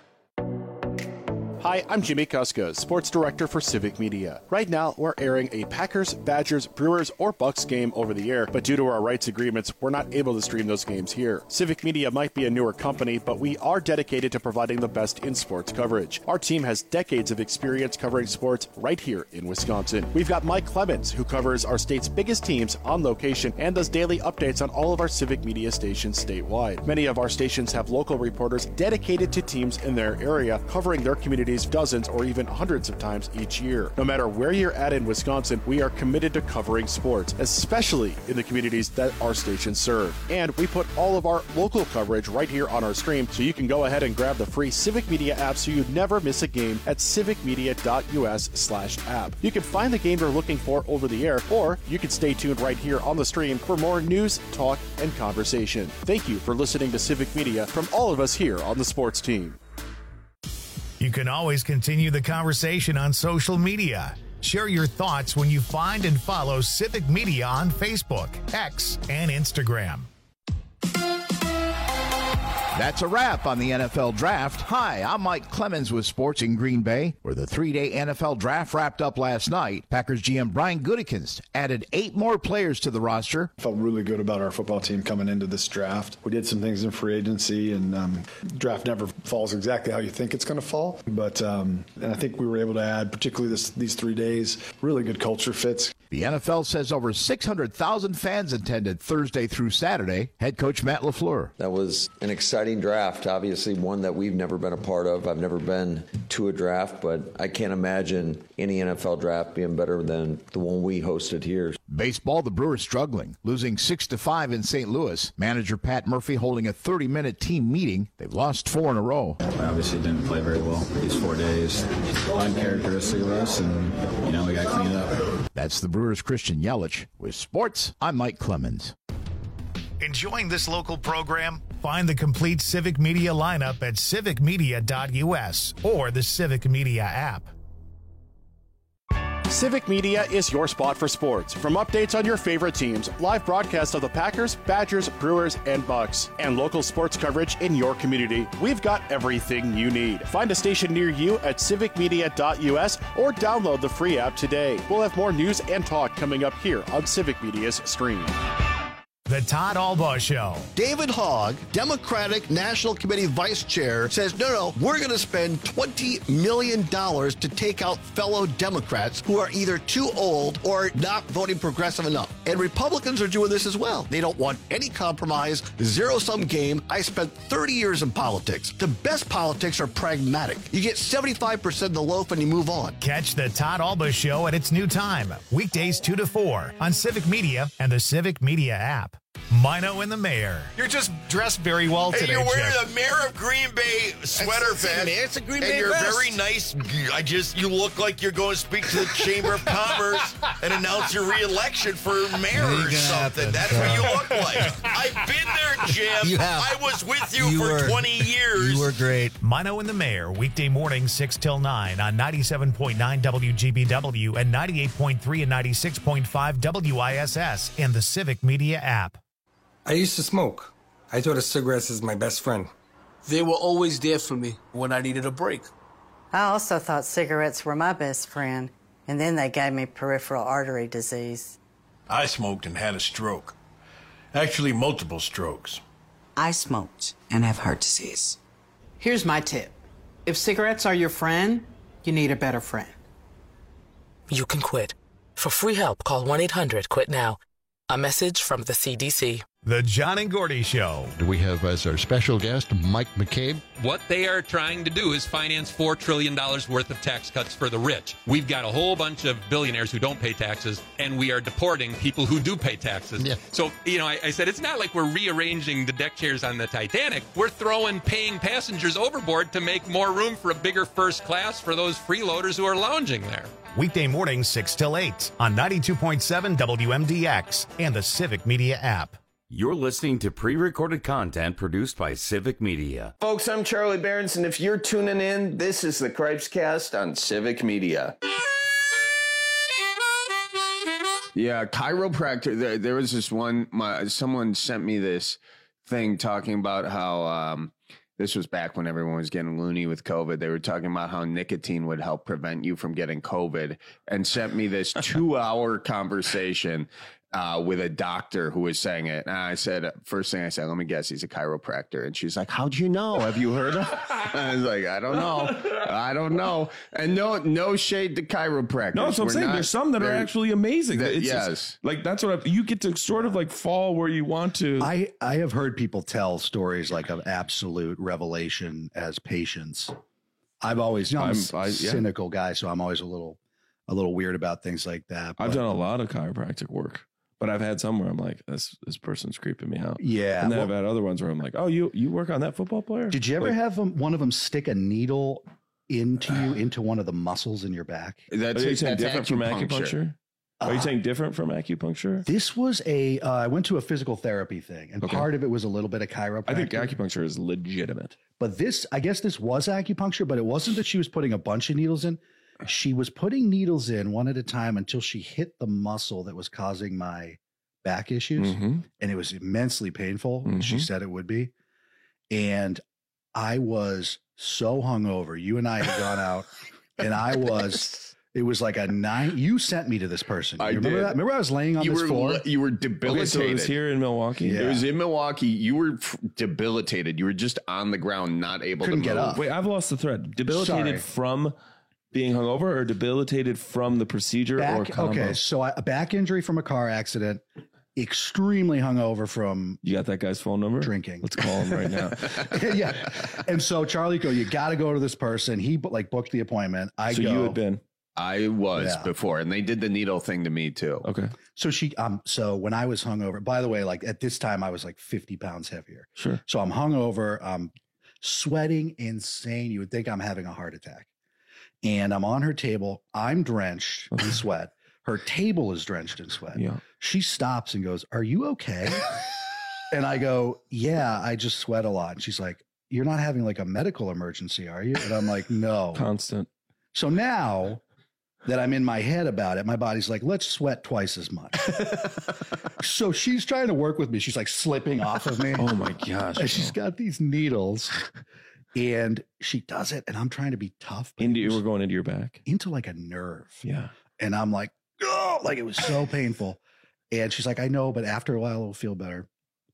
Hi, I'm Jimmy Kuska, Sports Director for Civic Media. Right now, we're airing a Packers, Badgers, Brewers, or Bucks game over the air, but due to our rights agreements, we're not able to stream those games here. Civic Media might be a newer company, but we are dedicated to providing the best in sports coverage. Our team has decades of experience covering sports right here in Wisconsin. We've got Mike Clemens, who covers our state's biggest teams on location and does daily updates on all of our Civic Media stations statewide. Many of our stations have local reporters dedicated to teams in their area, covering their communities dozens or even hundreds of times each year. No matter where you're at in Wisconsin, we are committed to covering sports, especially in the communities that our stations serve. And we put all of our local coverage right here on our stream, so you can go ahead and grab the free Civic Media app so you never miss a game at civic media dot u s slash app. You can find the game you're looking for over the air, or you can stay tuned right here on the stream for more news, talk, and conversation. Thank you for listening to Civic Media from all of us here on the sports team.
You can always continue the conversation on social media. Share your thoughts when you find and follow Civic Media on Facebook, X, and Instagram.
That's a wrap on the N F L Draft. Hi, I'm Mike Clemens with Sports in Green Bay, where the three-day N F L Draft wrapped up last night. Packers G M Brian Gutekunst added eight more players to the roster.
Felt really good about our football team coming into this draft. We did some things in free agency, and um, draft never falls exactly how you think it's going to fall. But um, and I think we were able to add, particularly this, these three days, really good culture fits.
The N F L says over six hundred thousand fans attended Thursday through Saturday. Head coach Matt LaFleur.
That was an exciting draft, obviously one that we've never been a part of. I've never been to a draft, but I can't imagine any N F L draft being better than the one we hosted here.
Baseball, the Brewers struggling, losing six to five in Saint Louis. Manager Pat Murphy holding a thirty-minute team meeting. They've lost four in a row.
We obviously didn't play very well these four days. Uncharacteristic of us, and, you know, we got to clean it up.
That's the Brewers' Christian Yelich. With sports, I'm Mike Clemens.
Enjoying this local program? Find the complete Civic Media lineup at civic media dot u s or the Civic Media app.
Civic Media is your spot for sports. From updates on your favorite teams, live broadcasts of the Packers, Badgers, Brewers, and Bucks, and local sports coverage in your community, we've got everything you need. Find a station near you at civic media dot u s or download the free app today. We'll have more news and talk coming up here on Civic Media's stream.
The Todd Albaugh Show.
David Hogg, Democratic National Committee Vice Chair, says, no, no, we're going to spend twenty million dollars to take out fellow Democrats who are either too old or not voting progressive enough. And Republicans are doing this as well. They don't want any compromise, zero-sum game. I spent thirty years in politics. The best politics are pragmatic. You get seventy-five percent of the loaf and you move on.
Catch the Todd Albaugh Show at its new time, weekdays two to four on Civic Media and the Civic Media app. Mino and the Mayor.
You're just dressed very well
hey,
today,
you're wearing
Jeff.
the Mayor of Green Bay sweater
That's,
vest.
It's a Green
and
Bay
you're
vest.
very nice. I just, you look like you're going to speak to the Chamber of Commerce and announce your re-election for mayor or something. That's what you look like. I've been there, Jim.
You have.
I was with you,
You
for
were-
twenty years.
You were great. Mino and the Mayor, weekday morning six till nine on ninety-seven point nine W G B W and ninety-eight point three and ninety-six point five W I S S and the Civic Media app.
I used to smoke. I thought of cigarettes as my best friend.
They were always there for me when I needed a break.
I also thought cigarettes were my best friend, and then they gave me peripheral artery disease.
I smoked and had a stroke. Actually, multiple strokes.
I smoked and have heart disease. Here's my tip. If cigarettes are your friend, you need a better friend.
You can quit. For free help, call one eight hundred quit now. A message from the C D C.
The John and Gordy Show.
We have as our special guest Mike McCabe.
What they are trying to do is finance four trillion dollars worth of tax cuts for the rich. We've got a whole bunch of billionaires who don't pay taxes, and we are deporting people who do pay taxes.
Yeah.
So, you know, I, I said it's not like we're rearranging the deck chairs on the Titanic. We're throwing paying passengers overboard to make more room for a bigger first class for those freeloaders who are lounging there.
Weekday mornings six till eight on ninety-two point seven W M D X and the Civic Media app.
You're listening to pre-recorded content produced by Civic Media.
Folks, I'm Charlie Behrens, and if you're tuning in, this is the Cripes Cast on Civic Media. Yeah, chiropractor. There, there was this one, my, someone sent me this thing talking about how, um, this was back when everyone was getting loony with COVID. They were talking about how nicotine would help prevent you from getting COVID, and sent me this two-hour conversation Uh, with a doctor who was saying it. And I said, first thing I said, let me guess, he's a chiropractor. And she's like, how'd you know? Have you heard of? I was like, I don't know. I don't know. And no, no shade to chiropractors.
No, that's what I'm
We're
saying.
not-
There's some that are
they're-
actually amazing.
that-
It's
yes.
just- like that's what I, you get to sort of like fall where you want to.
I, I have heard people tell stories like of absolute revelation as patients. I've always, you know, I'm,
I'm-
a
I- yeah.
cynical guy, so I'm always a little, a little weird about things like that.
I've
but-
done a lot of chiropractic work, but I've had some where I'm like, this this person's creeping me out.
Yeah,
and then
well-
I've had other ones where I'm like, oh, you you work on that football player?
Did you ever
Like,
have them, one of them stick a needle into you, into one of the muscles in your back?
That's,
are you saying
that's
different from
acupuncture.
acupuncture? Are you
Uh,
saying different from acupuncture?
This was a, uh, I went to a physical therapy thing, and
Okay.
part of it was a little bit of chiropractic.
I think acupuncture is legitimate.
But this, I guess this was acupuncture, but it wasn't that she was putting a bunch of needles in. She was putting needles in one at a time until she hit the muscle that was causing my back issues.
Mhm.
And it was immensely painful. She
Mhm.
said it would be. And I was so hungover. You and I had gone out, and I was, it was like a nine. You sent me to this person. You
I
remember
did.
that? Remember I was laying on
You
this
were,
floor?
you were
Okay,
debilitated.
so it was here in Milwaukee.
Yeah.
It was in Milwaukee. You were f- debilitated. You were just on the ground, not able
Couldn't
to
get
move.
up.
Wait, I've lost the thread. Debilitated
Sorry.
from being hungover, or debilitated from the procedure, or
Back,
combo?
okay, so I, a back injury from a car accident, extremely hungover from
You got that guy's phone number?
drinking.
Let's call him right now.
yeah. And so Charlie go, you got to go to this person. He like booked the appointment. I
so
go.
you had been
I was
Yeah.
before, and they did the needle thing to me too.
okay.
So she, um, so when I was hungover, by the way, like at this time I was like fifty pounds heavier.
Sure.
So I'm hungover, I'm sweating insane. You would think I'm having a heart attack. And I'm on her table. I'm drenched in sweat. Her table is drenched in sweat.
Yeah.
She stops and goes, "Are you okay?" And I go, "Yeah, I just sweat a lot." And she's like, "You're not having like a medical emergency, are you?" And I'm like, "No."
Constant.
So now that I'm in my head about it, my body's like, let's sweat twice as much. So she's trying to work with me. She's like slipping off of me.
Oh my gosh.
And she's got these needles and she does it. And I'm trying to be tough. but
Into
it
you
was
were going into your back.
into like a nerve.
Yeah.
And I'm like, oh, like it was so painful. And she's like, I know, but after a while it'll feel better.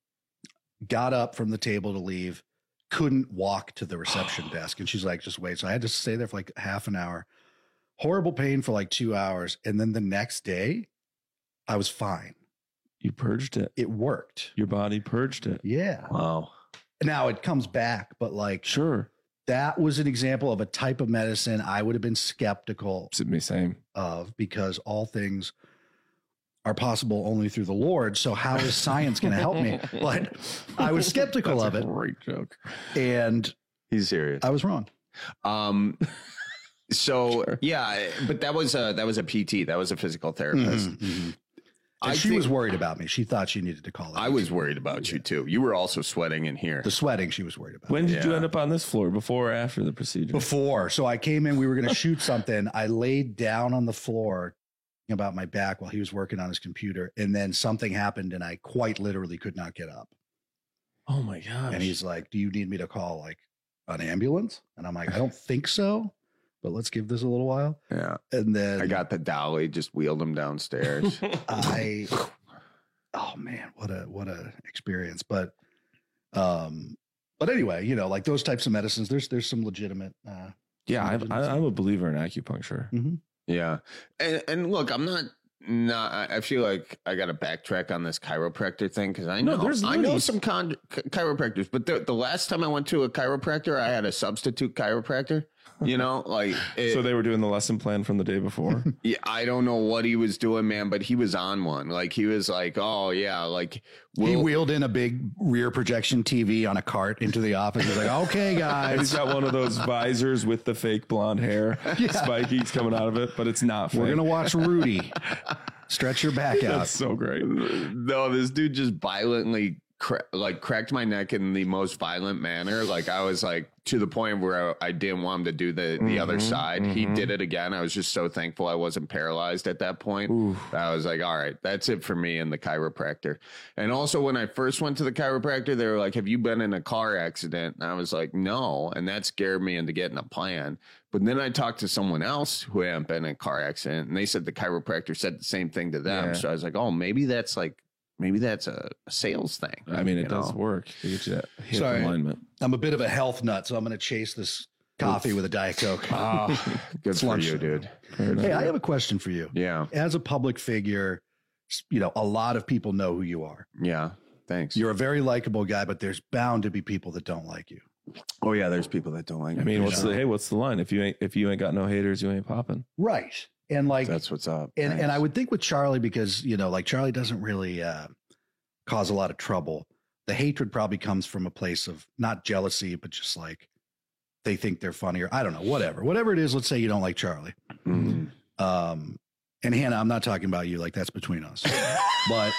Got up from the table to leave, couldn't walk to the reception desk. And she's like, just wait. So I had to stay there for like half an hour. Horrible pain for like two hours. And then the next day, I was fine.
You purged it.
It worked.
Your body purged it.
Yeah.
Wow.
Now it comes back, but like,
Sure.
that was an example of a type of medicine I would have been skeptical
Same.
of because all things are possible only through the Lord. So how is science going to help me? But I was skeptical
That's
of
a
it.
Great joke.
And
He's serious.
I was wrong.
Um, so
Sure.
yeah, but that was a that was a P T. That was a physical therapist.
Mhm, mhm.
I
And she
think-
was worried about me. She thought she needed to call it.
I was worried about you too. You were also sweating in here.
The sweating she was worried about.
When did you
Yeah.
end up on this floor? Before or after the procedure?
Before. So I came in, we were going to shoot something. I laid down on the floor thinking about my back while he was working on his computer. And then something happened and I quite literally could not get up.
Oh my gosh.
And he's like, do you need me to call like an ambulance? And I'm like, I don't think so, but let's give this a little while.
Yeah.
And then
I got the dolly, just wheeled him downstairs.
I, oh man, what a, what a experience. But, um, but anyway, you know, like those types of medicines, there's, there's some legitimate, uh,
yeah,
some
I've, I,
legitimate
I'm a believer in acupuncture.
Mhm.
Yeah. And and look, I'm not No, I I feel like I got to backtrack on this chiropractor thing because I know
No, there's
I know
loonies.
some con- ch- chiropractors, but the, the last time I went to a chiropractor, I had a substitute chiropractor. You know, like it,
so they were doing the lesson plan from the day before.
yeah, I don't know what he was doing, man, but he was on one. Like he was like, oh yeah, like
he
we'll-
wheeled in a big rear projection T V on a cart into the office. He's like, okay, guys.
And he's got one of those visors with the fake blonde hair,
Yeah.
spikies coming out of it, but it's not fake.
We're gonna watch Rudy. Stretch your back out.
That's so great.
No, this dude just violently cra- like cracked my neck in the most violent manner. Like I was like to the point where I, I didn't want him to do the, the
Mhm,
other side. He
mhm.
did it again. I was just so thankful I wasn't paralyzed at that point. I was like, all right, that's it for me and the chiropractor. And also when I first went to the chiropractor, they were like, have you been in a car accident? And I was like, no. And that scared me into getting a plan. But then I talked to someone else who hadn't been in a car accident and they said the chiropractor said the same thing to them.
Yeah.
So I was like, oh, maybe that's like, maybe that's a, a sales thing.
I mean, it
you
does
know?
work. You get you that hip
Sorry.
alignment.
I'm a bit of a health nut, so I'm going to chase this coffee with a Diet Coke.
Ah, good
It's
for
lunch.
you, dude.
Hey, I have a question for you.
Yeah.
As a public figure, you know, a lot of people know who you are.
Yeah. Thanks.
You're a very likable guy, but there's bound to be people that don't like you.
Oh yeah, there's people that don't like
I
me.
mean,
for
what's
sure.
the hey? What's the line? If you ain't if you ain't got no haters, you ain't popping.
Right. And like
That's what's up.
and,
Thanks.
and I would think with Charlie, because, you know, like Charlie doesn't really uh, cause a lot of trouble. The hatred probably comes from a place of not jealousy, but just like they think they're funnier. I don't know, whatever. Whatever it is, let's say you don't like Charlie.
Mhm.
Um, and Hannah, I'm not talking about you. Like that's between us. But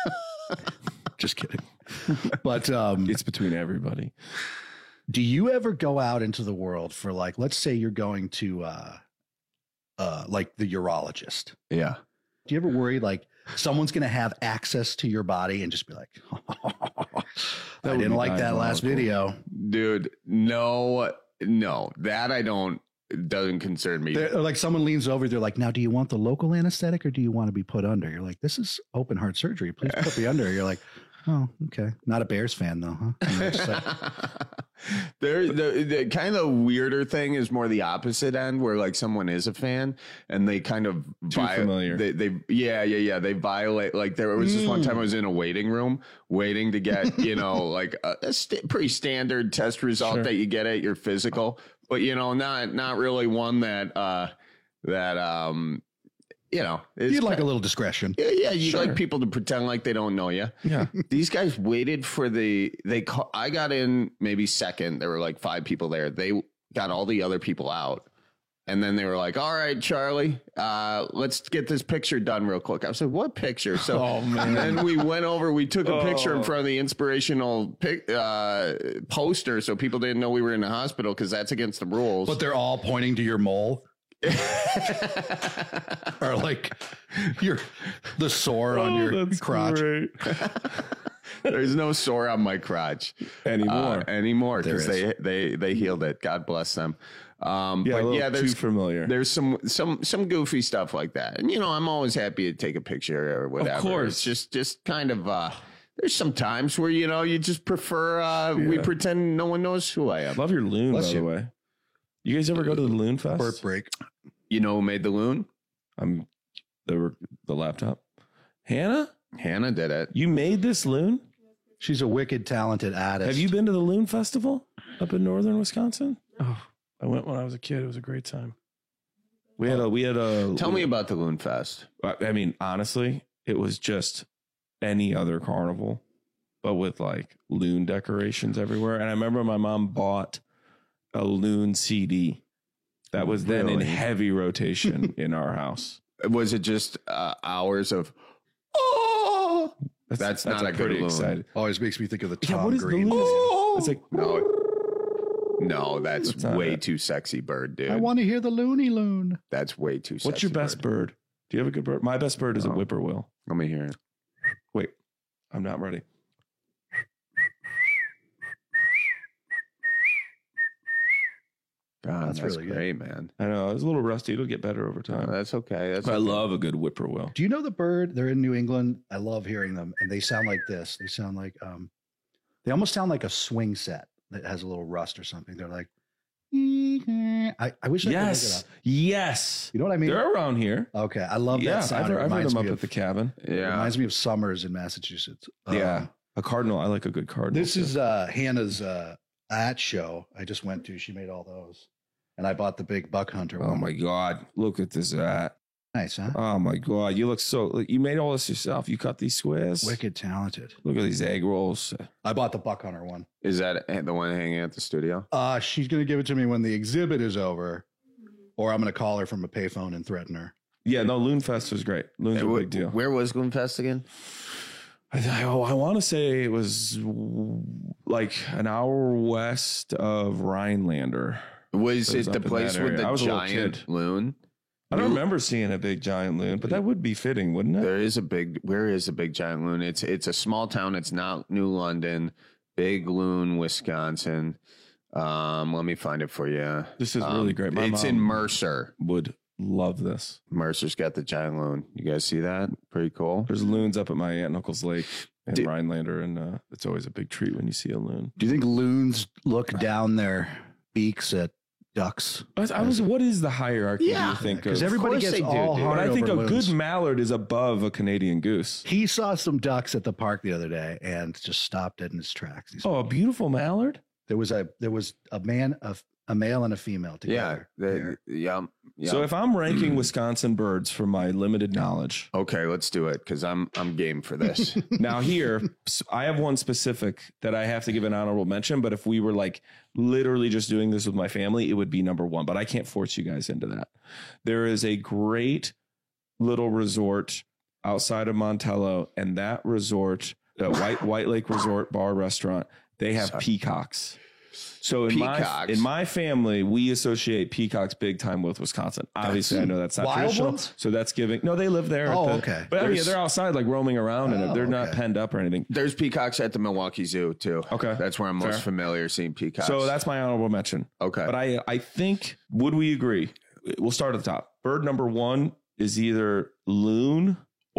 just kidding. But um,
It's between everybody.
do you ever go out into the world for like, let's say you're going to uh, uh, like the urologist.
Yeah.
Do you ever worry like someone's going to have access to your body and just be like, I
would
didn't
be
like that last
diabolical.
video.
Dude, no, no. That I don't doesn't concern me.
They're, like someone leans over, they're like, now, do you want the local anesthetic or do you want to be put under? You're like, this is open heart surgery. Please put me under. You're like, oh, okay. Not a Bears fan though, huh? And they're just like,
There, the, the kind of weirder thing is more the opposite end, where like someone is a fan and they kind of
Too familiar.
They, they, yeah, yeah, yeah. They violate. Like there was this one time I was in a waiting room waiting to get, you know, like a, a st- pretty standard test result
Sure.
that you get at your physical, but you know, not not really one that uh that um you know, it's
you'd like
ki-
a little discretion.
Yeah, yeah, you
Sure.
like people to pretend like they don't know you.
Yeah.
These guys waited for the they call, I got in maybe second. There were like five people there. They got all the other people out. And then they were like, all right, Charlie, uh, let's get this picture done real quick. I said, what picture? So
Oh, man.
and then we went over, we took a picture in
Oh.
front of the inspirational pic, uh, poster so people didn't know we were in the hospital because that's against the rules.
But they're all pointing to your mole. Or like your the sore on
Oh,
your
that's
crotch.
great.
There's no sore on my crotch
Anymore.
uh, anymore
There
because they they they healed it. God bless them. Um,
Yeah, a
but
little
yeah,
too
there's
familiar.
there's some some some goofy stuff like that, and you know I'm always happy to take a picture or whatever.
course.
It's just just kind of uh, there's some times where you know you just prefer uh, we
Yeah.
pretend no one knows who I am.
Love your loon,
Bless
by
you.
the way. You guys ever go to the Loon Fest?
Birth break.
You know who made the loon?
I'm the the laptop. Hannah,
Hannah did it.
you made this loon?
She's a wicked talented artist.
Have you been to the Loon Festival up in northern Wisconsin? Oh, I went when I was a kid. It was a great time. We had a we had a
Tell me about the Loon Fest.
I I mean, honestly, it was just any other carnival, but with like loon decorations everywhere. And I remember my mom bought a loon C D that was then in
Really?
heavy rotation in our house.
Was it just uh, hours of? Oh, that's, not a, good
pretty
loon.
excited.
Always makes me think of the Tom
Yeah, what is
Green.
the loon?
Oh!
It's like
No, no, that's
That's not
way
it.
too sexy, bird, dude.
I want to hear the loony loon.
That's way too sexy.
what's your best
bird?
bird? Do you have a good bird? My best bird is a
Oh.
whippoorwill.
Let me hear it.
Wait, I'm not ready.
God,
That's
that's,
really good.
great, man.
I know it's a little rusty. It'll get better over
Oh,
time.
that's okay. That's
I
okay.
love a good whippoorwill.
Do you know the bird? They're in New England. I love hearing them, and they sound like this. They sound like um, they almost sound like a swing set that has a little rust or something. They're like, I, I wish I could look it
Yes.
up.
Yes.
You know what I mean?
They're around here.
Okay. I love
Yeah,
that sound.
I've
It
heard, I've heard
reminds
them up
me
at
of-
the cabin.
It reminds me of summers in Massachusetts. Um,
Yeah. A cardinal. I like a good cardinal.
This is uh, Hannah's uh, at show I just went to. She made all those. And I bought the big buck hunter
Oh
one.
my God. Look at this at.
Nice, huh?
Oh my God. You look so, look, you made all this yourself. You cut these squares.
Wicked talented.
Look at these egg rolls.
I bought the buck hunter one.
Is that the one hanging at the studio?
Uh, she's going to give it to me when the exhibit is over, or I'm going to call her from a payphone and threaten her.
Yeah, no, Loon Fest was great. Loon's a
Wh-
big deal.
Where was Loon Fest again?
I, th- oh, I want to say it was w- like an hour west of Rhinelander.
Was
It was
it the
up in
place
that
with
area.
the
I was a little
giant
kid.
loon?
I don't remember seeing a big giant loon, but that would be fitting, wouldn't it?
There is a big. Where is a big giant loon? It's it's a small town. It's not New London. Big Loon, Wisconsin. Um, let me find it for you.
This is
Um,
really great. My
it's in
mom
Mercer.
Would love this.
Mercer's got the giant loon. You guys see that? Pretty cool.
There's loons up at my aunt and uncle's lake in
Did-
Rhinelander, and uh, it's always a big treat when you see a loon.
Do you think loons look down their beaks at ducks?
I was, I was what is the hierarchy?
Yeah,
do you think?
because
of-
everybody
Of course
gets
they do,
all
dude.
hard
But I think a
over loons.
good mallard is above a Canadian goose.
He saw some ducks at the park the other day and just stopped dead in his tracks. He's-
Oh, a beautiful mallard.
There was a there was a man, a, a male and a female
Yeah.
together.
The, yeah. yeah.
So if I'm ranking Wisconsin birds from my limited knowledge,
okay, let's do it because I'm I'm game for this.
now here s- I have one specific that I have to give an honorable mention. But if we were like literally just doing this with my family, it would be number one. But I can't force you guys into that. There is a great little resort outside of Montello, and that resort, uh, White White Lake Resort Bar Restaurant, they have
Sorry.
peacocks. So in my
Peacocks?
in my family, we associate peacocks big time with Wisconsin. Obviously, I know that's not
Wild
traditional.
ones?
So that's giving. No, they live there. at
Oh,
the-
okay.
But I mean,
There's-
they're outside, like roaming around, and
Oh,
they're not
okay.
penned up or anything.
There's peacocks at the Milwaukee Zoo too.
Okay.
That's where I'm most
Fair.
familiar seeing peacocks.
So that's my honorable mention.
okay.
But I I think would we agree? We'll start at the top. Bird number one is either loon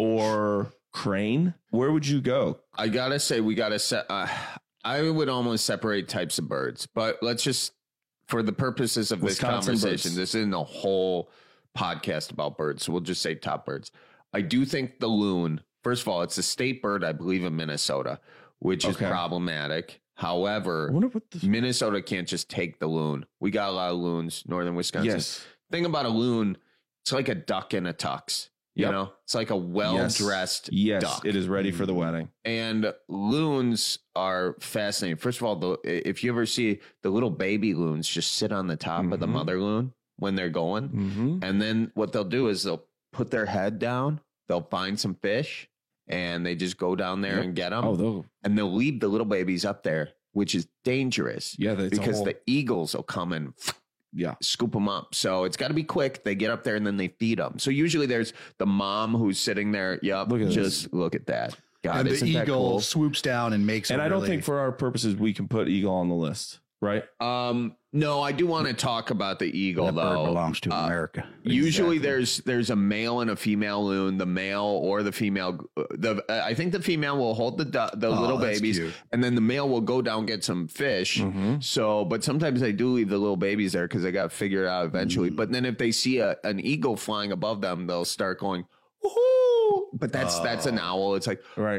or crane. Where would you go?
I gotta say, we gotta set. Uh, I would almost separate types of birds, but let's just, for the purposes of this
Wisconsin
conversation,
birds.
this isn't a whole podcast about birds, so we'll just say top birds. I do think the loon. First of all, it's a state bird, I believe, in Minnesota, which is
Okay.
problematic. However,
I wonder what the
Minnesota can't just take the loon. We got a lot of loons, northern Wisconsin.
yes.
Thing about a loon, it's like a duck in a tux. You
Yep.
know, it's like a well-dressed
Yes,
duck.
it is ready for the wedding.
And loons are fascinating. First of all, the, if you ever see the little baby loons just sit on the top of the
Mhm.
mother loon when they're going,
Mm-hmm.
and then what they'll do is they'll put their head down, they'll find some fish, and they just go down there
Yep.
and get them,
Oh, they'll,
and they'll leave the little babies up there, which is dangerous
yeah, that's a
because
whole-
the eagles will come and
yeah.
scoop them up. So it's got to be quick. They get up there and then they feed them. So usually there's the mom who's sitting there. Yep.
Look at
just look at that. God,
And the
isn't that
eagle
cool?
swoops down and makes.
And
a
I don't
really-
think for our purposes we can put eagle on the list, right?
Um, no, I do want to talk about the eagle
that bird
though.
belongs to
Uh,
America.
Usually
Exactly.
there's there's a male and a female loon. The male or the female, uh, the uh, I think the female will hold the du- the
Oh,
little
that's
babies,
cute.
and then the male will go down get some fish.
Mm-hmm.
So, but sometimes they do leave the little babies there because they got to figure it out eventually.
Mm.
But then if they see a, an eagle flying above them, they'll start going, "Ooh!" But that's that's an owl. It's like,
Right.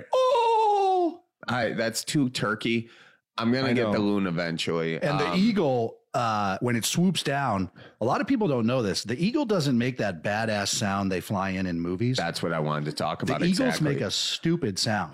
"Oh, I that's too turkey." I'm gonna
I
get
know.
the loon eventually.
And the
Um,
eagle, uh, when it swoops down, a lot of people don't know this. The eagle doesn't make that badass sound they fly in in movies.
That's what I wanted to talk
The
about.
eagles
exactly.
make a stupid sound.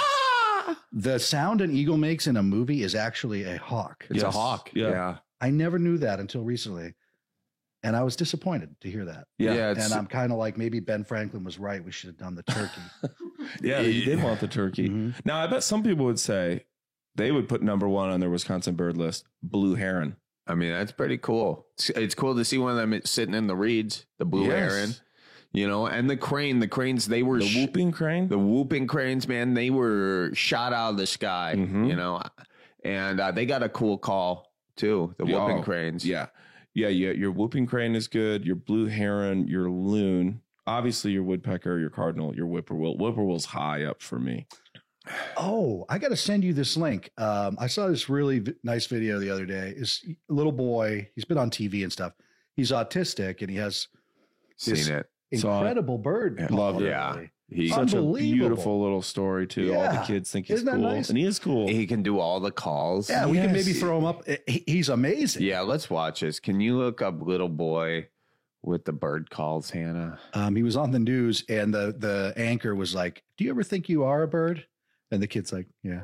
The sound an eagle makes in a movie is actually a hawk.
It's a
Yes.
hawk.
Yeah.
yeah.
I never knew that until recently. And I was disappointed to hear that.
Yeah.
Yeah, it's-
And I'm kind of like, maybe Ben Franklin was right. We should have done the turkey.
Yeah, they did want the turkey.
Mhm.
Now, I bet some people would say they would put number one on their Wisconsin bird list, blue heron.
I mean, that's pretty cool. It's, it's cool to see one of them sitting in the reeds, the blue
Yes.
heron, you know, and the crane. The cranes, they were
The
sh-
whooping crane.
the whooping cranes, man. They were shot out of the sky,
Mhm.
you know, and uh, they got a cool call too. The whooping
Oh,
cranes.
Yeah. Yeah. Yeah. Your whooping crane is good. Your blue heron, your loon, obviously your woodpecker, your cardinal, your whippoorwill. Whippoorwill's high up for me.
Oh, I got to send you this link. Um, I saw this really v- nice video the other day. Is a little boy. He's been on T V and stuff. He's autistic and he has this
Seen it.
incredible bird.
Yeah.
call
Love it. Yeah.
ability.
He,
Such a
Unbelievable.
beautiful little story too. All
Yeah.
the kids think he's
Isn't that
cool,
nice?
and he is cool.
he can do all the calls.
Yeah, we can
Yes.
maybe throw him up. He- He's amazing.
Yeah, let's watch this. Can you look up little boy with the bird calls, Hannah?
Um, he was on the news, and the the anchor was like, "Do you ever think you are a bird?" And the kid's like, "Yeah."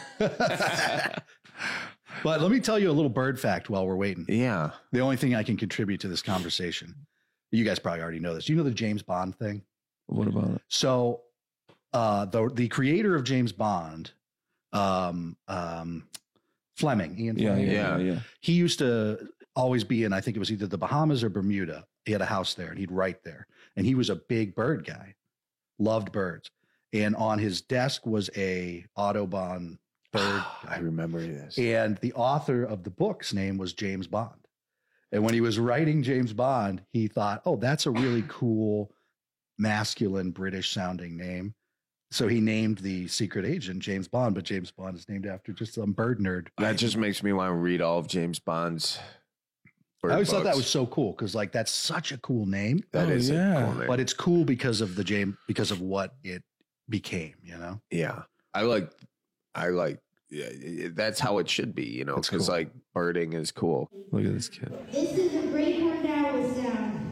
But let me tell you a little bird fact while we're waiting.
Yeah.
The only thing I can contribute to this conversation, you guys probably already know this. Do you know the James Bond thing?
What about it?
So, uh, the the creator of James Bond, um, um, Fleming, Ian
Yeah,
Fleming,
yeah, yeah.
he used to always be in, I think it was either the Bahamas or Bermuda. He had a house there, and he'd write there. And he was a big bird guy, loved birds. And on his desk was a Audubon bird.
I remember this.
And the author of the book's name was James Bond. And when he was writing James Bond, he thought, oh, that's a really cool, masculine, British sounding name. So he named the secret agent James Bond, but James Bond is named after just some bird nerd.
That just makes me want to read all of James Bond's bird
I always thought that
books.
was so cool because, like, that's such a cool name.
That
Oh,
is
yeah.
a cool name.
But it's cool because of the James, because of what it became, you know?
Yeah, I like, I like. Yeah, it- that's how it should be, you know,
That's
because
cool.
like birding is cool.
Look at this kid.
This is a great Cornell sound.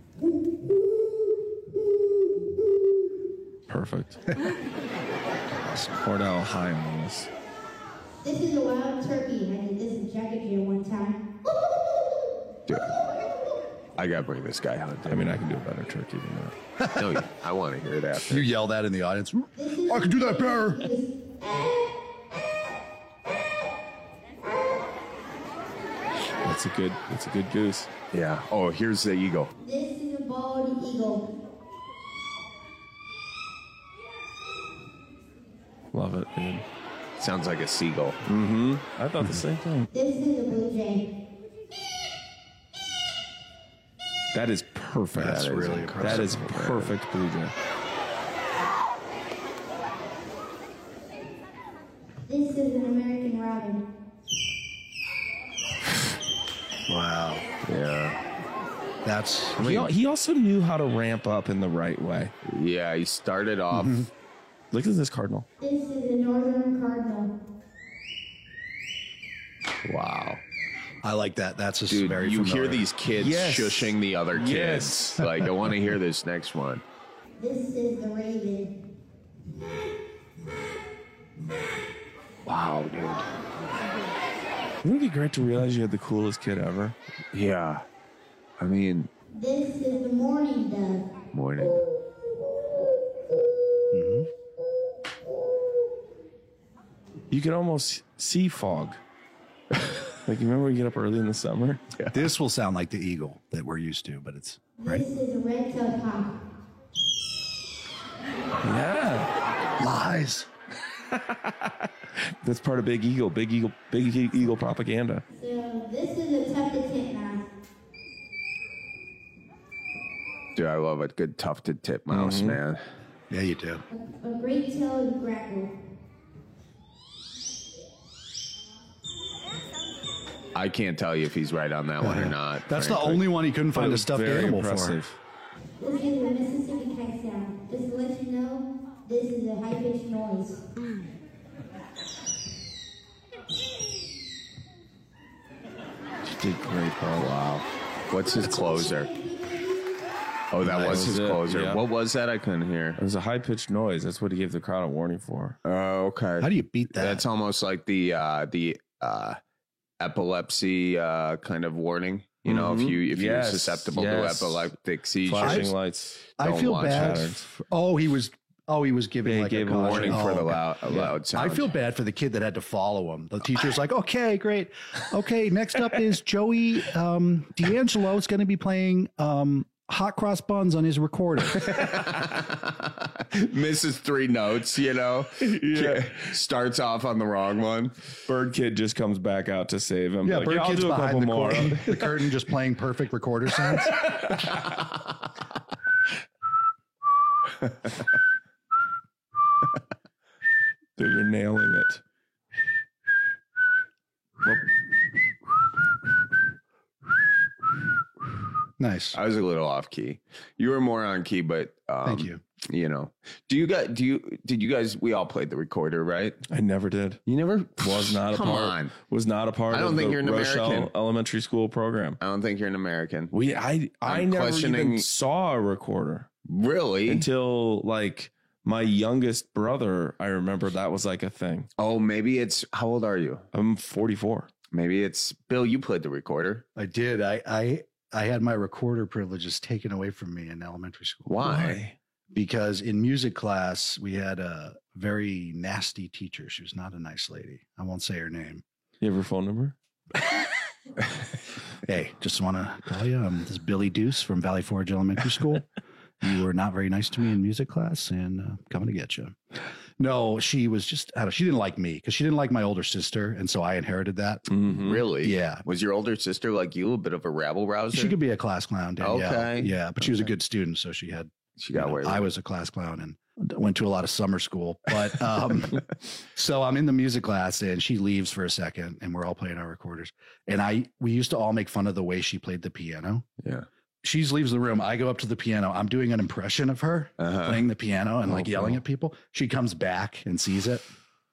Perfect. Cornell high on this.
This is a wild turkey. I did this in Jacket Jam one time.
Dude, I gotta bring this guy hunting.
I mean, I can do a better turkey than that.
No, I want to hear it after.
You yell that in the audience. I can do that better.
That's a good. That's a good goose.
Yeah. Oh, here's the eagle.
This is a bald eagle.
Love it, dude.
Sounds like a seagull.
Mm-hmm. I thought the same thing.
This is a blue jay.
That is perfect.
That's
That is
really
incredible.
impressive.
That is perfect blue jay.
This is an American robin.
Wow.
Yeah.
That's,
He, al- he also knew how to ramp up in the right way.
Yeah, he started off.
Look at this cardinal.
This is a northern cardinal.
Wow.
I like that. That's a
Dude,
very
you
familiar.
hear these kids
Yes.
shushing the other kids.
Yes.
Like, I want to hear this next one.
This is the raven.
Wow, dude.
Wouldn't it be great to realize you had the coolest kid ever?
Yeah. I mean,
This is the morning dove.
morning.
Mm-hmm.
You could almost see fog. Like, you remember when you get up early in the summer?
This will sound like the eagle that we're used to, but it's right.
This is a red-tailed hawk.
Yeah.
Lies.
That's part of Big Eagle. Big Eagle. Big E- Eagle propaganda.
So this is a tufted titmouse.
Dude, I love a good tufted titmouse,
Mm-hmm.
man.
Yeah, you do.
A, a great-tailed grackle.
I can't tell you if he's right on that one or not.
That's the
frankly.
only one he couldn't
But it
find a
was
stuffed
very
animal
impressive.
This is a Mississippi kite sound. Just to let you know, this is a high-pitched noise.
You did great, Paul.
Wow. What's his closer? Oh, that
That
was
was
his
it,
closer.
yeah.
What was that? I couldn't hear.
It was a high pitched noise. That's what he gave the crowd a warning for.
Oh, okay.
How do you beat that?
That's almost like the uh, the uh, epilepsy uh, kind of warning. You know, if
Mhm.
you if you're
Yes,
susceptible
yes.
to epileptic seizures,
Flashing lights.
I
don't
feel
watch
bad.
that.
f- Oh, he was. Oh, he was giving
Yeah, he
like
gave
a
a
caution.
warning for
Oh,
the
okay.
loud, loud
I
sound.
feel bad for the kid that had to follow him. The teacher's like, "Okay, great. Okay, next up is Joey um, D'Angelo. Is going to be playing um, hot cross buns on his recorder."
misses three notes. You know,
Yeah.
starts off on the wrong one.
Bird Kid just comes back out to save him.
Yeah,
Like,
Bird
I'll
Kid's
do a
behind
couple
the
more.
curtain, the curtain, just playing perfect recorder sounds.
Dude, you're nailing it. Well,
nice.
I was a little off key. You were more on key, but um,
Thank you.
You know, do you guys? Do you? Did you guys? We all played the recorder, right?
I never did.
You never
was not a
Come
part.
on.
Was not a part.
I don't
of
think
the
you're an
Rochelle
American.
Elementary School program.
I don't think you're an American.
We I I
I'm
never
questioning-
even saw a recorder
Really?
until like my youngest brother. I remember that was like a thing.
Oh, maybe it's. How old are you?
I'm forty-four.
Maybe it's Bill. You played the recorder.
I did. I I I had my recorder privileges taken away from me in elementary school.
Why?
Because in music class we had a very nasty teacher. She was not a nice lady. I won't say her name.
You have her phone number?
Hey, just want to call you. I'm this Billy Deuce from Valley Forge Elementary School. You were not very nice to me in music class, and uh, coming to get you. No, she was just, I don't know, she didn't like me because she didn't like my older sister. And so I inherited that.
Mm-hmm.
Really?
Yeah.
Was your older sister like you, a bit of a rabble rouser?
She could be a class clown. Danielle.
Okay.
Yeah. But she was a good student. So she had,
She got
you know,
away with
I
it.
was a class clown and went to a lot of summer school. But um, so I'm in the music class and she leaves for a second and we're all playing our recorders. And I, we used to all make fun of the way she played the piano.
Yeah.
She leaves the room. I go up to the piano. I'm doing an impression of her
Uh-huh.
playing the piano and like
Oh,
yelling
cool.
at people. She comes back and sees it.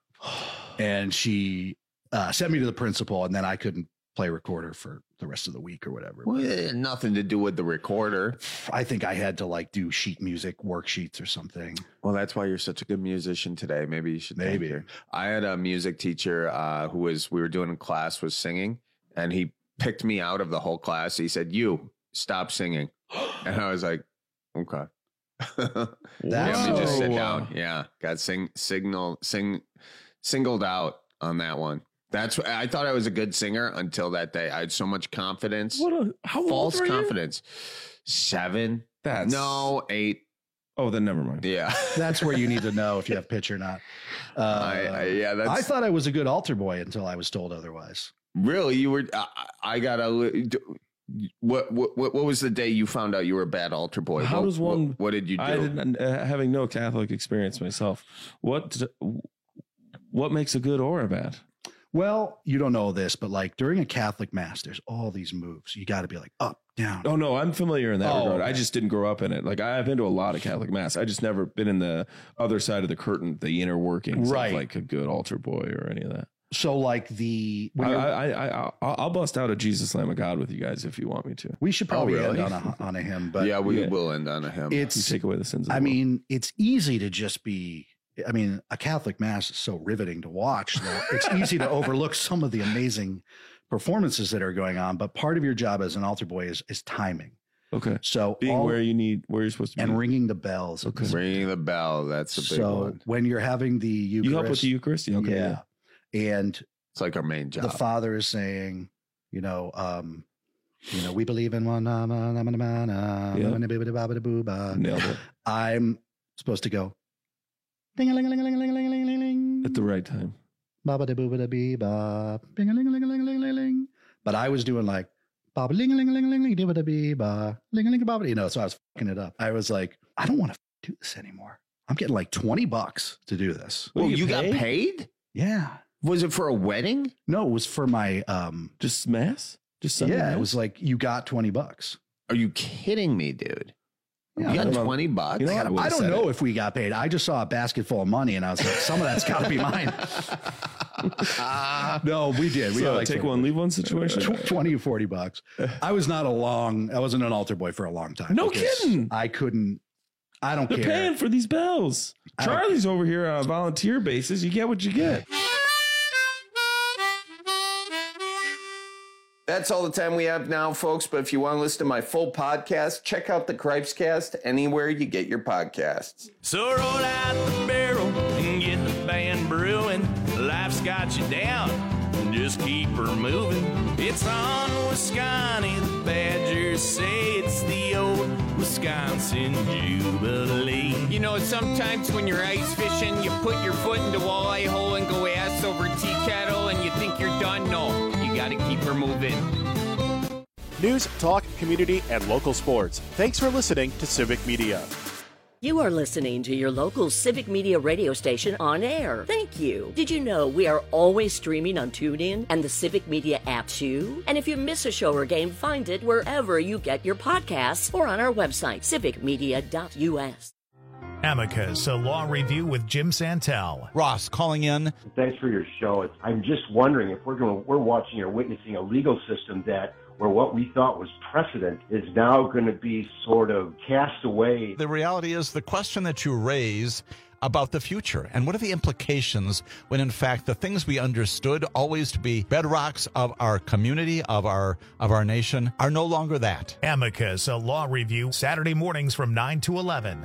And she uh, sent me to the principal. And then I couldn't play recorder for the rest of the week or whatever.
Well, it had nothing to do with the recorder.
I think I had to like do sheet music worksheets or something.
Well, that's why you're such a good musician today. Maybe you should. thank
Maybe.
her. I had a music teacher uh, who was, we were doing a class was singing, and he picked me out of the whole class. He said, "You stop singing," and I was like, "Okay."
That's
yeah, me just sit
so,
down.
uh,
Yeah, got sing signal sing singled out on that one. That's what I thought I was a good singer until that day. I had so much confidence.
What a how old
False
were you?
confidence. Seven.
That's
No, eight.
Oh, then never mind.
Yeah.
That's where you need to know if you have pitch or not. Uh,
I, I, yeah, that's
I thought I was a good altar boy until I was told otherwise.
really you were. I, I got a. What, what what what was the day you found out you were a bad altar boy?
How
what,
does one?
What, what did you do?
I didn't, uh, having no Catholic experience myself. What what makes a good or a bad?
Well, you don't know this, but like during a Catholic mass, there's all these moves. You got to be like up, down.
Oh no, I'm familiar in that
Oh,
regard. I
okay.
just didn't grow up in it. Like I've been to a lot of Catholic mass. I just never been in the other side of the curtain, the inner workings
Right.
of like a good altar boy or any of that.
So like the when
I,
you're-
I, I, I, I'll bust out a Jesus Lamb of God with you guys if you want me to.
we should probably
really?
end on a on a hymn, but
yeah, we
yeah.
will end on a hymn.
You
it's.
take away the sins of the
I
world.
mean, it's easy to just be. I mean, a Catholic mass is so riveting to watch that it's easy to overlook some of the amazing performances that are going on. But part of your job as an altar boy is is timing.
Okay.
So
Being
all-
where you need, where you're supposed to be.
and ringing the bells.
Okay.
Ringing the bell. That's a big
So
one.
when you're having the Eucharist,
You help with the Eucharist? Okay.
yeah, and
It's like our main job.
the Father is saying, you know, um, you know, we believe in one. uh, uh, uh, uh,
Yeah.
uh,
Nailed it.
I'm supposed to go ding a ling a ling a ling a ling a ling a ling a ling ling
At the right time.
ba ba da boo ba da bee ba bing a ling a ling a ling a ling a ling. But I was doing like ba ba ling a ling a ling a ling ling da bee ba ling a ling ba. You know, so I was fucking it up. I was like, I don't want to do this anymore. I'm getting like twenty bucks to do this.
Well,
you
you
paid?
got paid?
Yeah.
Was it for a wedding?
No, it was for my um
Just mass? Just Sunday
yeah,
mass?
it was like you got twenty bucks.
Are you kidding me, dude?
Yeah,
you got
I don't-
twenty bucks?
you know
I,
what?
gotta-
would've
I don't
said
know
it.
if we got paid. I just saw a basket full of money and I was like, some of that's got to be mine. No, we did. We
So,
had like
take
twenty
one, leave one situation.
tw- twenty or forty bucks. I was not a long, I wasn't an altar boy for a long time.
No
because
kidding.
I couldn't, I don't
They're
care.
paying for these bells.
I don't-
Charlie's over here on a volunteer basis. You get what you get.
That's all the time we have now, folks. But if you want to listen to my full podcast, check out the Cripescast anywhere you get your podcasts.
So roll out the barrel and get the band brewing. Life's got you down, just keep her moving. It's on Wisconsin, the Badgers say it's the old Wisconsin Jubilee.
You know, sometimes when you're ice fishing, you put your foot in the walleye hole and go ass over tea kettle and you think you're done. No, you gotta keep her moving.
News, talk, community, and local sports. Thanks for listening to Civic Media.
You are listening to your local Civic Media radio station on air. Thank you. Did you know we are always streaming on TuneIn and the Civic Media app too? And if you miss a show or game, find it wherever you get your podcasts or on our website, civic media dot u s.
Amicus, a law review with Jim Santel.
Ross calling in.
Thanks for your show. It's, I'm just wondering if we're going, we're watching or witnessing a legal system that where what we thought was precedent is now going to be sort of cast away.
The reality is the question that you raise about the future and what are the implications when in fact the things we understood always to be bedrocks of our community, of our of our nation, are no longer that.
Amicus, a law review, Saturday mornings from nine to eleven.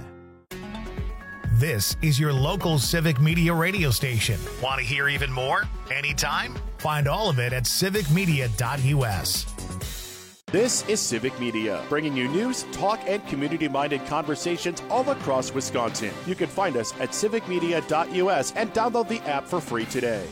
This is your local Civic Media radio station. Want to hear even more? Anytime? Find all of it at civic media dot u s.
This is Civic Media, bringing you news, talk, and community-minded conversations all across Wisconsin. You can find us at civic media dot u s and download the app for free today.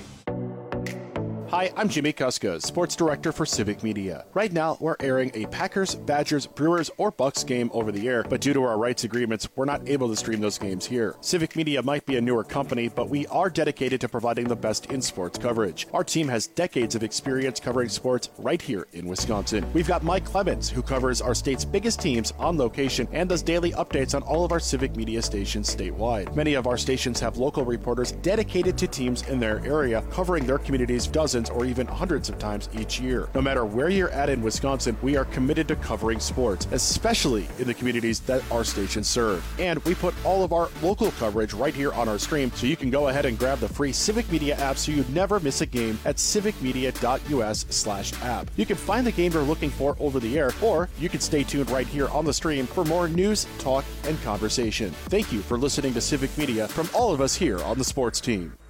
Hi, I'm Jimmy Kuska, Sports Director for Civic Media. Right now, we're airing a Packers, Badgers, Brewers, or Bucks game over the air, but due to our rights agreements, we're not able to stream those games here. Civic Media might be a newer company, but we are dedicated to providing the best in sports coverage. Our team has decades of experience covering sports right here in Wisconsin. We've got Mike Clemens, who covers our state's biggest teams on location and does daily updates on all of our Civic Media stations statewide. Many of our stations have local reporters dedicated to teams in their area, covering their communities dozens or even hundreds of times each year. No matter where you're at in Wisconsin, we are committed to covering sports, especially in the communities that our stations serve. And we put all of our local coverage right here on our stream, so you can go ahead and grab the free Civic Media app so you never miss a game at civic media dot u s slash app. You can find the game you're looking for over the air, or you can stay tuned right here on the stream for more news, talk, and conversation. Thank you for listening to Civic Media from all of us here on the sports team.